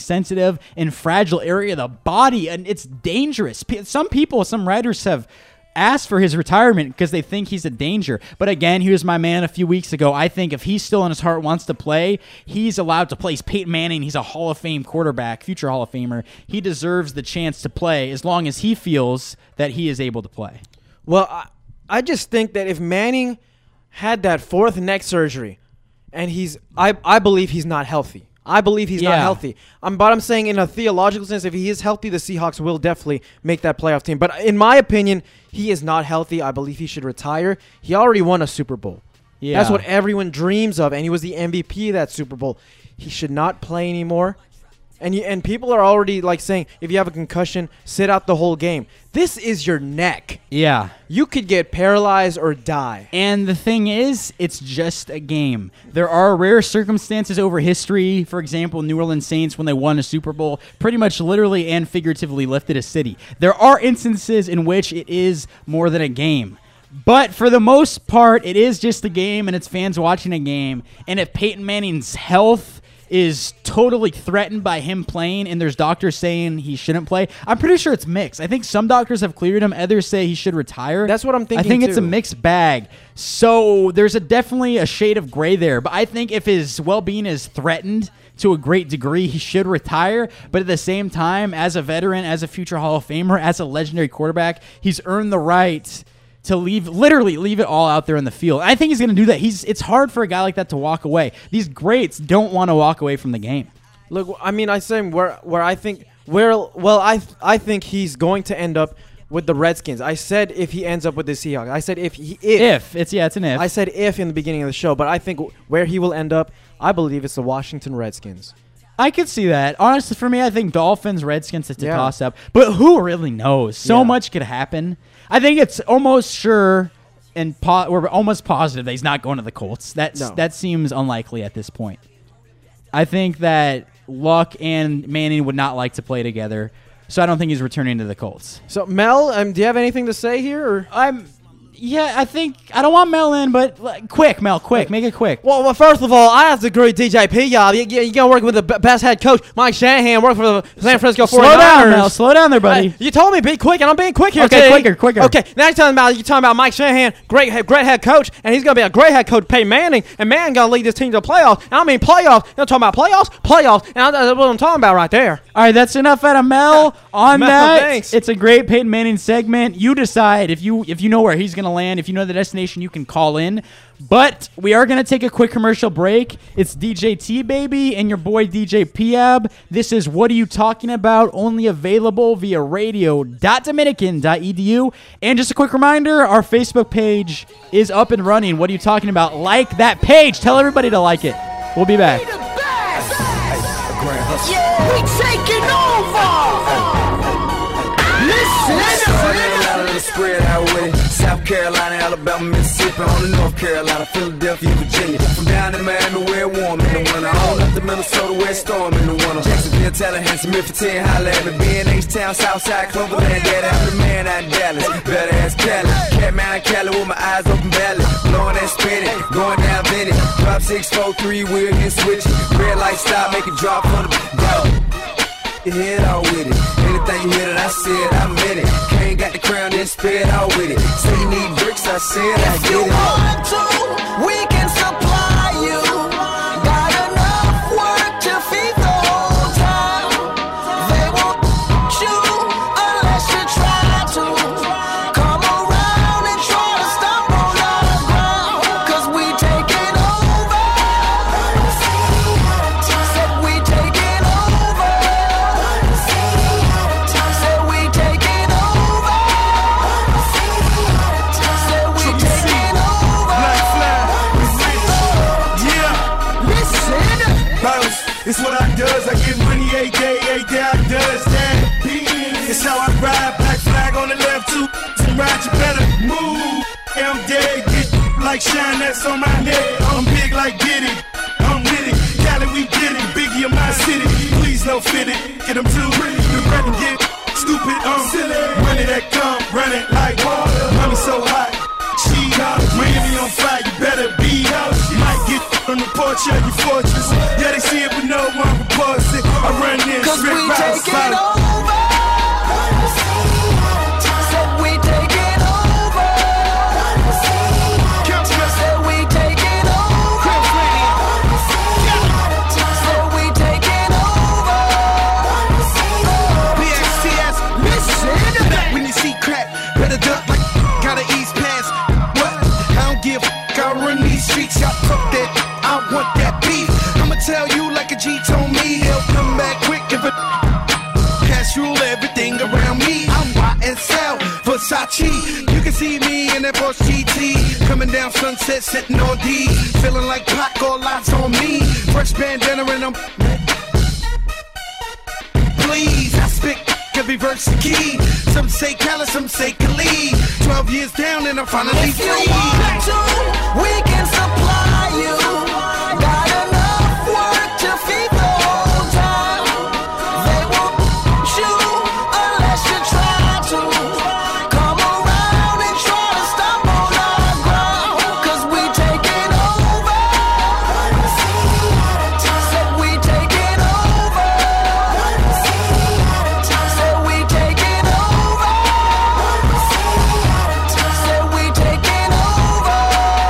and fragile area of the body, and it's dangerous. Some writers have asked for his retirement because they think he's a danger. But again, he was my man a few weeks ago. I think if he's still in his heart wants to play, he's allowed to play. He's Peyton Manning. He's a Hall of Fame quarterback, future Hall of Famer. He deserves the chance to play as long as he feels that he is able to play. Well, I just think that if Manning had that 4th neck surgery, and I believe he's not healthy. I believe he's not healthy. But I'm saying in a theological sense, if he is healthy, the Seahawks will definitely make that playoff team. But in my opinion, he is not healthy. I believe he should retire. He already won a Super Bowl. Yeah. That's what everyone dreams of, and he was the MVP of that Super Bowl. He should not play anymore. And people are already like saying, if you have a concussion, sit out the whole game. This is your neck. Yeah. You could get paralyzed or die. And the thing is, it's just a game. There are rare circumstances over history. For example, New Orleans Saints, when they won a Super Bowl, pretty much literally and figuratively lifted a city. There are instances in which it is more than a game. But for the most part, it is just a game, and it's fans watching a game. And if Peyton Manning's health is totally threatened by him playing and there's doctors saying he shouldn't play, I'm pretty sure it's mixed. I think some doctors have cleared him, others say he should retire. That's what I'm thinking, I think it's a too. mixed bag. So there's definitely a shade of gray there. But I think if his well-being is threatened to a great degree, he should retire. But at the same time, as a veteran, as a future Hall of Famer, as a legendary quarterback, he's earned the right to leave it all out there in the field. I think he's going to do that. It's hard for a guy like that to walk away. These greats don't want to walk away from the game. Look, I mean, I say I think he's going to end up with the Redskins. I said if he ends up with the Seahawks. I said if. It's an if. I said if in the beginning of the show, but I think where he will end up, I believe it's the Washington Redskins. I could see that. Honestly, for me, I think Dolphins, Redskins, it's a Yeah. toss-up. But who really knows? So much could happen. I think it's almost sure and we're almost positive that he's not going to the Colts. That seems unlikely at this point. I think that Luck and Manning would not like to play together, so I don't think he's returning to the Colts. So, Mel, do you have anything to say here? Or? Yeah, I think I don't want Mel in, but quick, Mel, make it quick. Well, first of all, I have to agree with DJP, y'all. You gotta work with the best head coach, Mike Shanahan, work for the San Francisco 49ers. Slow down, Mel. Slow down there, buddy. You told me be quick, and I'm being quick here. Okay, T. quicker. Okay, now you're talking about Mike Shanahan, great head coach, and he's gonna be a great head coach, Peyton Manning, and Manning gonna lead this team to the playoffs. And I mean playoffs. You're talking about playoffs, and that's what I'm talking about right there. All right, that's enough out of Mel on Mel, that. thanks. It's a great Peyton Manning segment. You decide if you know where he's going to land. If you know the destination, you can call in. But we are going to take a quick commercial break. It's DJ T Baby and your boy DJ Piab. This is What Are You Talking About? Only available via radio.dominican.edu. And just a quick reminder, our Facebook page is up and running. What Are You Talking About? Like that page. Tell everybody to like it. We'll be back. Yeah, we taking over. Listen. Spread out with it. South Carolina, Alabama, Mississippi, on to North Carolina, Philadelphia, Virginia. From down in Miami, where it warm in the winter. On up to Minnesota, where it's storm in the winter. Jacksonville, Tallahassee, Memphis, holla at me. B&H-Town, Southside, Cloverland, Dad, I'm the man out in Dallas. Better ass Cali. Catman, Cali with my eyes open valley. Blowing that spinning, going down Vinny. Drop 643, wheel get switching. Red light stop, make it drop for the go. You head out with it. Anything you hear that I said, I meant it. Can't got the crown, then spit out with it. Say you need bricks, I said I get it. If you want to, we can supply you. Got enough work to feed the whole town. They won't you unless you try to. Come around and try to stop on our ground. Cause we taking over. Said we taking over. Said we taking over. Said we taking over. Bounce, it's what I does. I get money every day I does that. It's how I ride, black flag on the left too. Some ride, you better move. I'm dead, get like shine that's on my neck. I'm big like Diddy, I'm with it. Cali, we get it, Biggie in my city. Please no fit it, get them too. The rap and get stupid, silly. Money that come, run it like water. Money so hot, she Miami on fire, you better be out. Might get on the porch of your fortress. Yeah, they see it, but no one reports it. I run in, Cause we strip routes, taking over. Said we taking over. Said we taking over. Said we taking over. PXTS, listen. When you see crack, better duck like gotta ease past. What? I don't give a f***. I run these streets, y'all talk that. I want that beef. I'ma tell you like a G told me. He'll come back quick if it cash rule everything around me. I'm YSL, Versace. You can see me in that Porsche GT. Coming down Sunset, sitting on D. Feeling like Pac, all eyes on me. Fresh bandana and I'm please, I spit every verse the key. Some say Cali, some say Khalid. 12 years down and I'm finally If you want to, we can supply you. Got enough work to feed the whole town. They won't you unless you try to. Come around and try to stop on our ground. Cause we taking over. Said we taking over. Said we taking over. Said we taking over.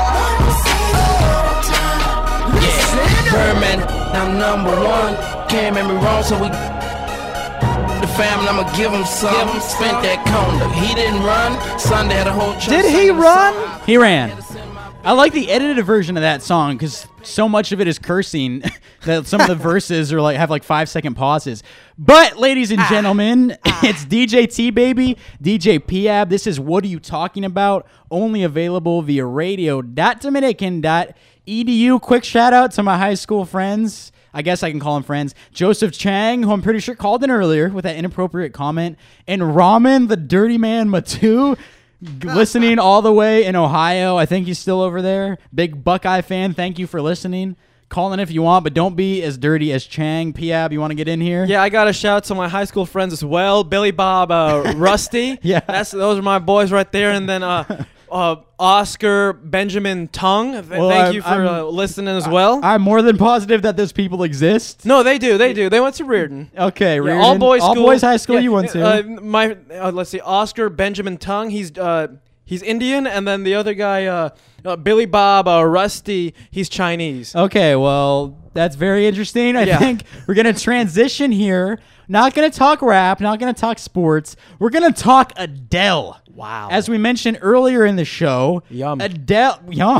Yeah, Birdman, I'm number one. Can't make me wrong, so we the family, I'ma give him some. Spent that corner. He didn't run. Sunday had a whole church. Did he run? He ran. I like the edited version of that song because so much of it is cursing that some of the verses are have 5-second pauses. But ladies and gentlemen, it's DJ T Baby, DJ Piab. This is What Are You Talking About? Only available via radio.dominican.edu. Quick shout out to my high school friends. I guess I can call them friends. Joseph Chang, who I'm pretty sure called in earlier with that inappropriate comment, and Ramen, the dirty man Matu, listening all the way in Ohio. I think he's still over there. Big Buckeye fan. Thank you for listening. Call in if you want, but don't be as dirty as Chang. Piab, you want to get in here? Yeah, I got to shout to my high school friends as well. Billy Bob, Rusty. Yeah. Those are my boys right there. And then Oscar Benjamin Tung. Thank you for listening as well. I'm more than positive that those people exist. No, they do. They went to Reardon. Okay, Yeah, Reardon. all boys school. All boys high school you went to. Let's see, Oscar Benjamin Tung. He's Indian, and then the other guy, Billy Bob, Rusty. He's Chinese. Okay, well, that's very interesting. I think we're going to transition here. Not going to talk rap, not going to talk sports. We're going to talk Adele. Wow. As we mentioned earlier in the show, Yum. Adele, yum.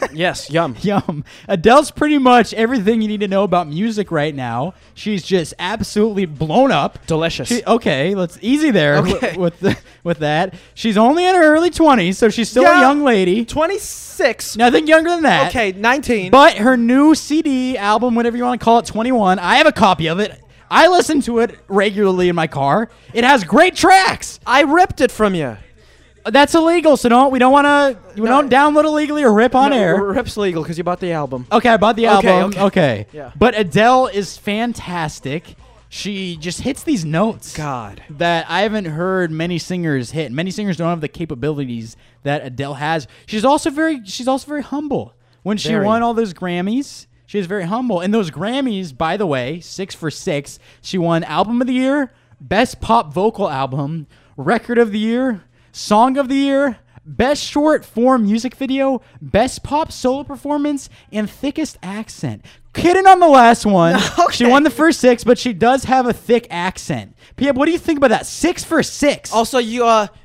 Yes, yum. Yum. Adele's pretty much everything you need to know about music right now. She's just absolutely blown up. Delicious. Okay, let's easy there Okay. with that. She's only in her early 20s, so she's still a young lady. 26. Nothing younger than that. Okay, 19. But her new CD, album, whatever you want to call it, 21, I have a copy of it. I listen to it regularly in my car. It has great tracks. I ripped it from you. That's illegal, so we don't want to. We don't download illegally or rip on air. Rip's legal because you bought the album. Okay, I bought the album. Okay. Yeah. But Adele is fantastic. She just hits these notes. God. That I haven't heard many singers hit. Many singers don't have the capabilities that Adele has. She's also very humble. When she Very. won all those Grammys, she was very humble. And those Grammys, by the way, 6 for 6, she won Album of the Year, Best Pop Vocal Album, Record of the Year, Song of the Year, Best Short Form Music Video, Best Pop Solo Performance, and Thickest Accent. Kidding on the last one. Okay. She won the first 6, but she does have a thick accent. Pia, what do you think about that? 6 for 6. Also, you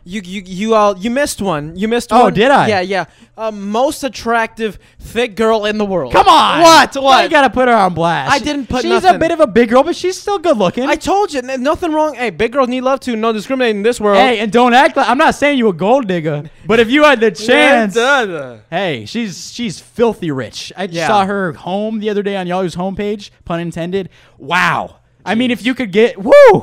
missed one. You missed Oh, one. did I? Yeah. Most attractive thick girl in the world. Come on. What? Why you gotta put her on blast? I didn't put She's nothing. a bit of a big girl, but she's still good looking. I told you, nothing wrong. Hey, big girls need love too. No discriminating in this world. Hey, and don't act like I'm not saying you a gold digger, but if you had the chance, hey, she's filthy rich. I saw her home the other day on y'all's homepage, pun intended. Wow. I mean, if you could get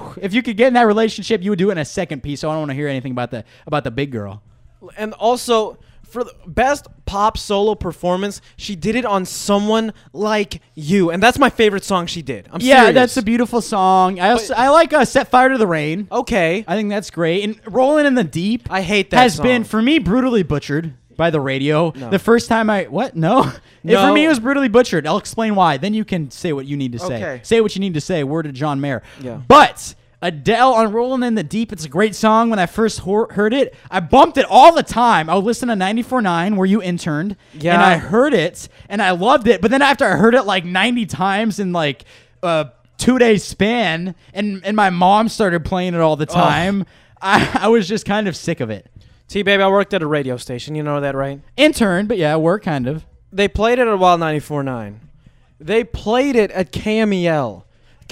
in that relationship, you would do it in a second piece. So I don't want to hear anything about the big girl. And also, for the best pop solo performance, she did it on Someone Like You. And that's my favorite song she did. I'm serious. That's a beautiful song. I like Set Fire to the Rain. Okay. I think that's great. And Rolling in the Deep I hate that has song. been, for me, brutally butchered by the radio. No. The first time No. No. For me, it was brutally butchered. I'll explain why. Then you can say what you need to say. Okay. Say what you need to say. Word of John Mayer. Yeah. But Adele on Rolling in the Deep, it's a great song. When I first heard it, I bumped it all the time. I would listen to 94.9 where you interned. Yeah. And I heard it, and I loved it. But then after I heard it like 90 times in like a 2-day span, and my mom started playing it all the time, I was just kind of sick of it. T-Baby, I worked at a radio station. You know that, right? Intern, but yeah, work kind of. They played it at Wild 94.9. They played it at KMEL.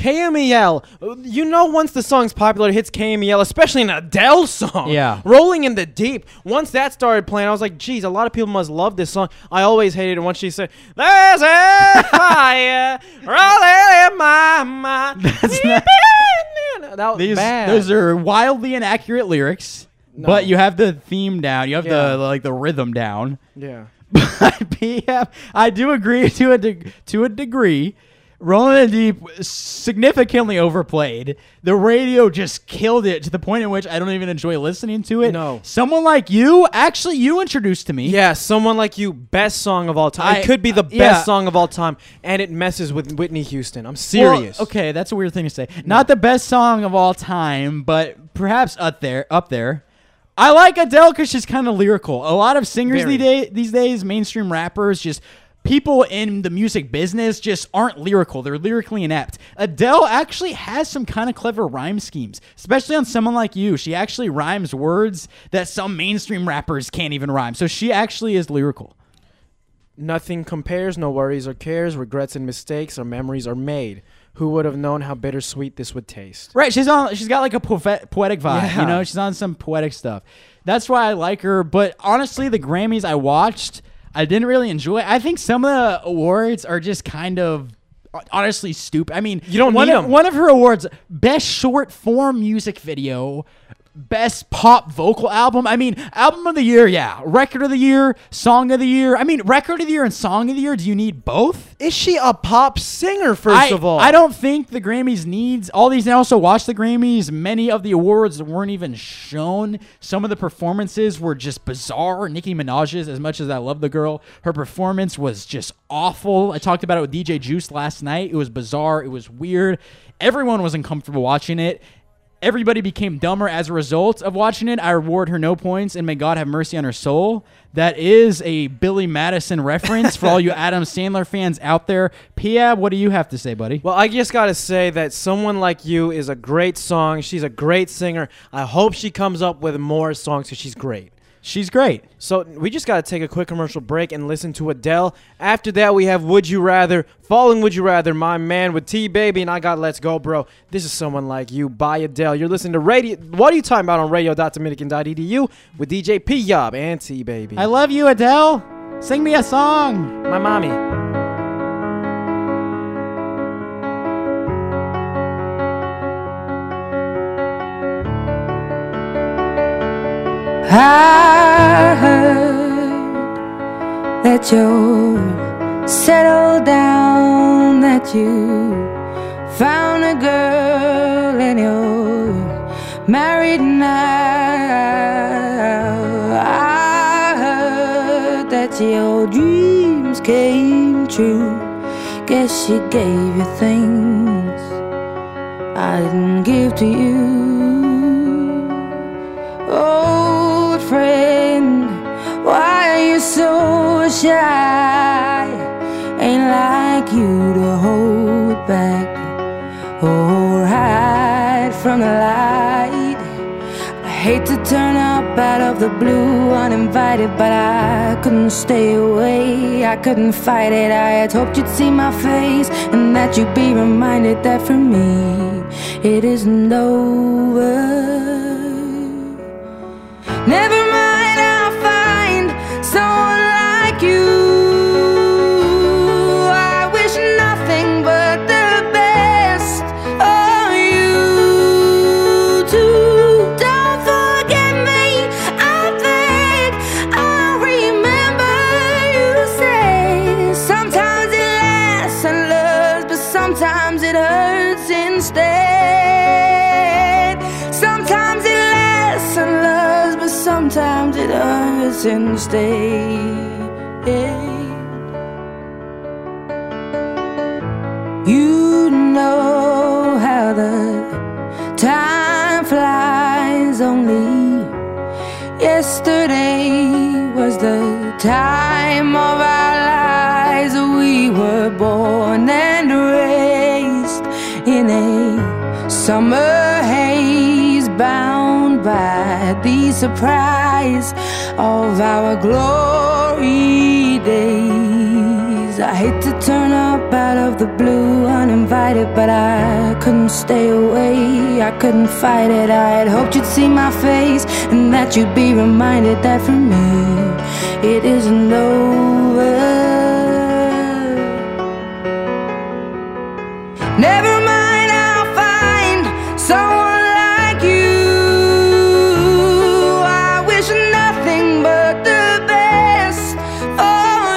KMEL, you know, once the song's popular, it hits KMEL, especially an Adele song. Yeah. Rolling in the Deep. Once that started playing, I was like, geez, a lot of people must love this song. I always hated it once she said, "There's a fire rolling in my mind." That's not, That was bad. Those are wildly inaccurate lyrics, but you have the theme down. You have the rhythm down. Yeah. But PM, I do agree to a degree. Rolling in the Deep significantly overplayed. The radio just killed it to the point in which I don't even enjoy listening to it. No. Someone Like You, actually, you introduced to me. Yeah, Someone Like You, best song of all time. It could be the best song of all time, and it messes with Whitney Houston. I'm serious. Well, okay, that's a weird thing to say. Not the best song of all time, but perhaps up there. I like Adele because she's kind of lyrical. A lot of singers these days, mainstream rappers, just people in the music business just aren't lyrical. They're lyrically inept. Adele actually has some kind of clever rhyme schemes, especially on Someone Like You. She actually rhymes words that some mainstream rappers can't even rhyme. So she actually is lyrical. Nothing compares, no worries or cares, regrets and mistakes or memories are made. Who would have known how bittersweet this would taste? Right, she's got like a poetic vibe, Yeah. you know? She's on some poetic stuff. That's why I like her, but honestly, the Grammys I watched, I didn't really enjoy. I think some of the awards are just kind of honestly stupid. I mean, You don't need 'em. One of her awards, Best Short Form Music Video, Best Pop Vocal Album. I mean, Album of the Year, yeah. Record of the Year, Song of the Year. I mean, Record of the Year and Song of the Year, do you need both? Is she a pop singer, first of all? I don't think the Grammys needs all these. And I also watched the Grammys. Many of the awards weren't even shown. Some of the performances were just bizarre. Nicki Minaj's, as much as I love the girl, her performance was just awful. I talked about it with DJ Juice last night. It was bizarre. It was weird. Everyone was uncomfortable watching it. Everybody became dumber as a result of watching it. I reward her no points, and may God have mercy on her soul. That is a Billy Madison reference for all you Adam Sandler fans out there. Piab, what do you have to say, buddy? Well, I just got to say that Someone Like You is a great song. She's a great singer. I hope she comes up with more songs because she's great. She's great. So we just got to take a quick commercial break and listen to Adele. After that, we have Would You Rather, following Would You Rather, My Man with T-Baby, and I got Let's Go, Bro. This is Someone Like You by Adele. You're listening to Radio. What are you talking about on radio.dominican.edu with DJ P-Yob and T-Baby. I love you, Adele. Sing me a song. My mommy. I heard that you're settled down, that you found a girl and you're married now. I heard that your dreams came true. Guess she gave you things I didn't give to you. Old friend, why are you so shy? Ain't like you to hold back or hide from the light. I hate to turn up out of the blue uninvited, but I couldn't stay away, I couldn't fight it. I had hoped you'd see my face and that you'd be reminded that for me it isn't over. Never mind, I'll find someone like you. I wish nothing but the best of you too. Don't forget me, I think I remember you say sometimes it lasts and loves, but sometimes it hurts instead. Sometimes it lasts and loves, but sometimes it hurts instead. You know how the time flies. Only yesterday was the time of our lives. We were born and raised in a summer haze, bound by the surprise of our glory days. I hate to turn up out of the blue uninvited, but I couldn't stay away, I couldn't fight it. I had hoped you'd see my face and that you'd be reminded that for me it isn't over. Never mind, I'll find someone like you. I wish nothing but the best for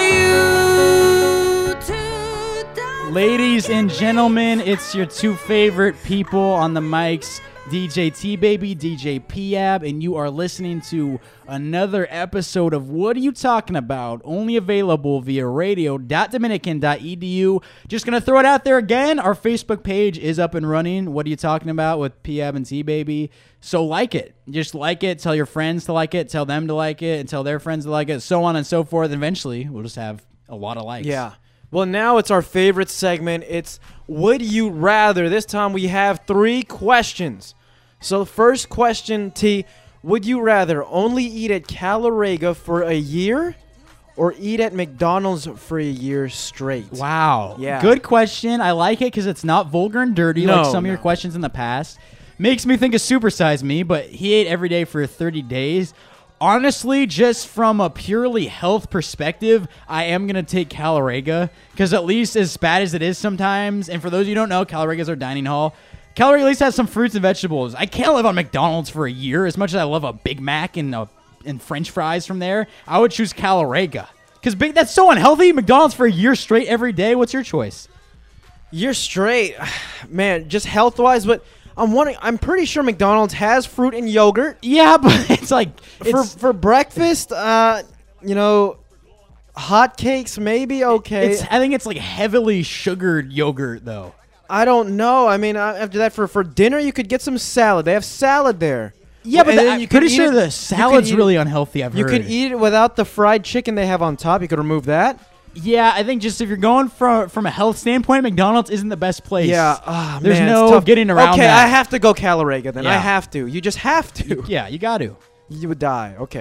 you too. Ladies and gentlemen, it's your two favorite people on the mics, DJ T-Baby, DJ P-Ab, and you are listening to another episode of What Are You Talking About? Only available via radio.dominican.edu. Just going to throw it out there again. Our Facebook page is up and running. What Are You Talking About with P-Ab and T-Baby? So like it. Just like it. Tell your friends to like it. Tell them to like it. And tell their friends to like it. So on and so forth. And eventually, we'll just have a lot of likes. Yeah. Well, now it's our favorite segment. It's Would You Rather. This time we have 3 questions. So the first question, T, would you rather only eat at Calorega for a year or eat at McDonald's for a year straight? Wow. Yeah. Good question. I like it because it's not vulgar and dirty like some of your questions in the past. Makes me think of Super Size Me, but he ate every day for 30 days. Honestly, just from a purely health perspective, I am going to take Calorega because at least as bad as it is sometimes, and for those of you who don't know, Calorega is our dining hall. Calorega at least has some fruits and vegetables. I can't live on McDonald's for a year as much as I love a Big Mac and French fries from there. I would choose Calorega because that's so unhealthy. McDonald's for a year straight every day. What's your choice? Year straight, man, just health-wise, but I'm wondering. I'm pretty sure McDonald's has fruit and yogurt. Yeah, but it's like for breakfast. You know, hotcakes maybe okay. I think it's like heavily sugared yogurt though. I don't know. I mean, after that, for dinner, you could get some salad. They have salad there. Yeah, but then I'm pretty sure the salad's really unhealthy. I've heard. You could eat it without the fried chicken they have on top. You could remove that. Yeah, I think just if you're going from a health standpoint, McDonald's isn't the best place. Yeah, there's man, no it's tough. getting around Okay, that. I have to go Calorega then. Yeah. I have to. You just have to. Yeah, you got to. You would die. Okay.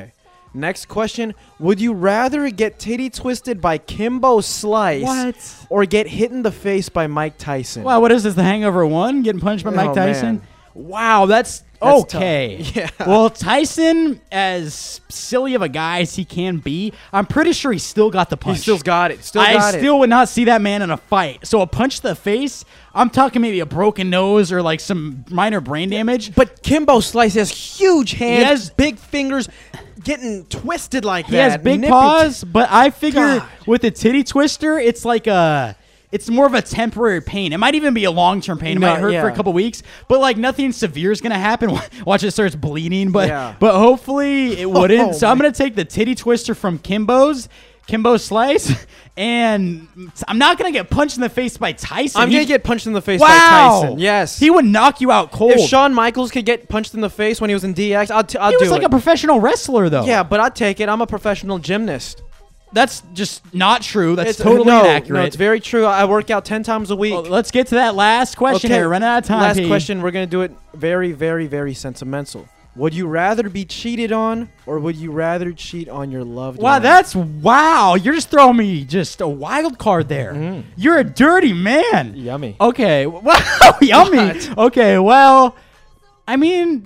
Next question. Would you rather get titty twisted by Kimbo Slice What? or get hit in the face by Mike Tyson? Wow, what is this, The Hangover 1? Getting punched by Mike Tyson? Man. Wow, that's okay. tough. Yeah. Well, Tyson, as silly of a guy as he can be, I'm pretty sure he still got the punch. He still got it. I still would not see that man in a fight. So a punch to the face, I'm talking maybe a broken nose or like some minor brain damage. But Kimbo Slice has huge hands, He has- big fingers, getting twisted like He that. has big Nippy paws, but I figure God. with a titty twister, it's like it's more of a temporary pain. It might even be a long-term pain. It No, might hurt for a yeah. couple weeks, but like nothing severe is gonna happen. Watch it starts bleeding, but Yeah. but hopefully it wouldn't. Oh, So I'm my- gonna take the titty twister from Kimbo Slice, and I'm not gonna get punched in the face by Tyson. I'm going He's- to get punched in the face wow. by Tyson. Yes. He would knock you out cold. If Shawn Michaels could get punched in the face when he was in DX, I'll he do was like it. a professional wrestler, though. Yeah, but I'd take it. I'm a professional gymnast. That's just not true. That's It's- totally no, inaccurate. No, it's very true. I work out 10 times a week. Well, let's get to that last question here. Running out of time. Last P. question. We're going to do it very, very, very sentimental. Would you rather be cheated on or would you rather cheat on your loved Wow, one? wow. You're just throwing me just a wild card there. You're a dirty man. Yummy. Okay. Wow, yummy. What? Okay, well, I mean,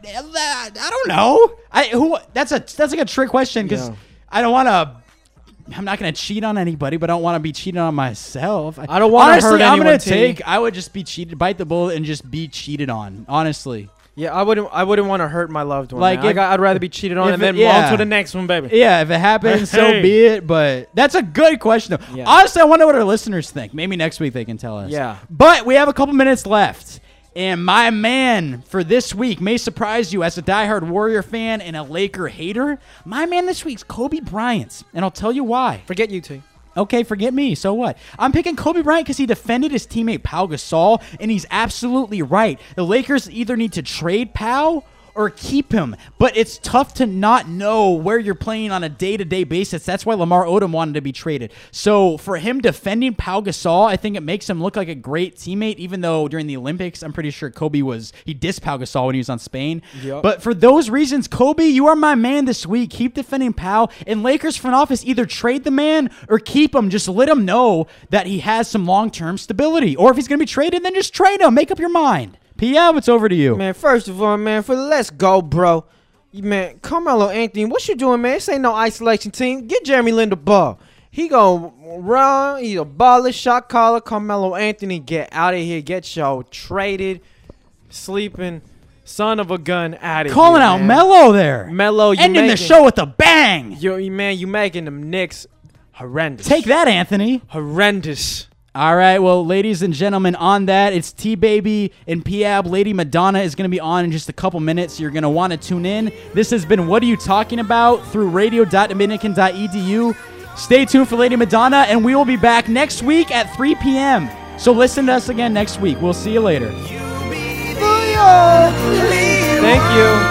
I don't know. That's like a trick question because Yeah. I don't want to. I'm not gonna cheat on anybody, but I don't want to be cheated on myself. I don't wanna Honestly, hurt I'm anyone, gonna T. take. I would just be cheated, bite the bullet, and just be cheated on. Honestly. Yeah, I wouldn't want to hurt my loved one. Like, man. if- I'd rather be cheated on if and then it- yeah. on to the next one, baby. Yeah, if it happens, so Hey. be it. But that's a good question, though. Yeah. Honestly, I wonder what our listeners think. Maybe next week they can tell us. Yeah. But we have a couple minutes left. And my man for this week may surprise you as a diehard Warrior fan and a Laker hater. My man this week's Kobe Bryant. And I'll tell you why. Forget you two. Okay, forget me. So what? I'm picking Kobe Bryant because he defended his teammate Pau Gasol, and he's absolutely right. The Lakers either need to trade Pau or keep him, but it's tough to not know where you're playing on a day-to-day basis. That's why Lamar Odom wanted to be traded. So for him defending Pau Gasol, I think it makes him look like a great teammate, even though during the Olympics, I'm pretty sure he dissed Pau Gasol when he was on Spain. Yep. But for those reasons, Kobe, you are my man this week. Keep defending Pau, and Lakers front office either trade the man or keep him. Just let him know that he has some long-term stability. Or if he's going to be traded, then just trade him. Make up your mind. P.L., it's over to you. Man, first of all, man, for the Let's Go, bro. Man, Carmelo Anthony, what you doing, man? This ain't no isolation team. Get Jeremy Lin the ball. He gonna run. He's a baller, shot caller. Carmelo Anthony, get out of here. Get your traded, sleeping son of a gun out of here. Calling out man. Melo there. Melo, you Ending the making- show with a bang. You making them Knicks horrendous. Take that, Anthony. Horrendous. All right, well, ladies and gentlemen, on that, it's T-Baby and P-Ab. Lady Madonna is going to be on in just a couple minutes. You're going to want to tune in. This has been What Are You Talking About through radio.dominican.edu. Stay tuned for Lady Madonna, and we will be back next week at 3 p.m. So listen to us again next week. We'll see you later. Thank you.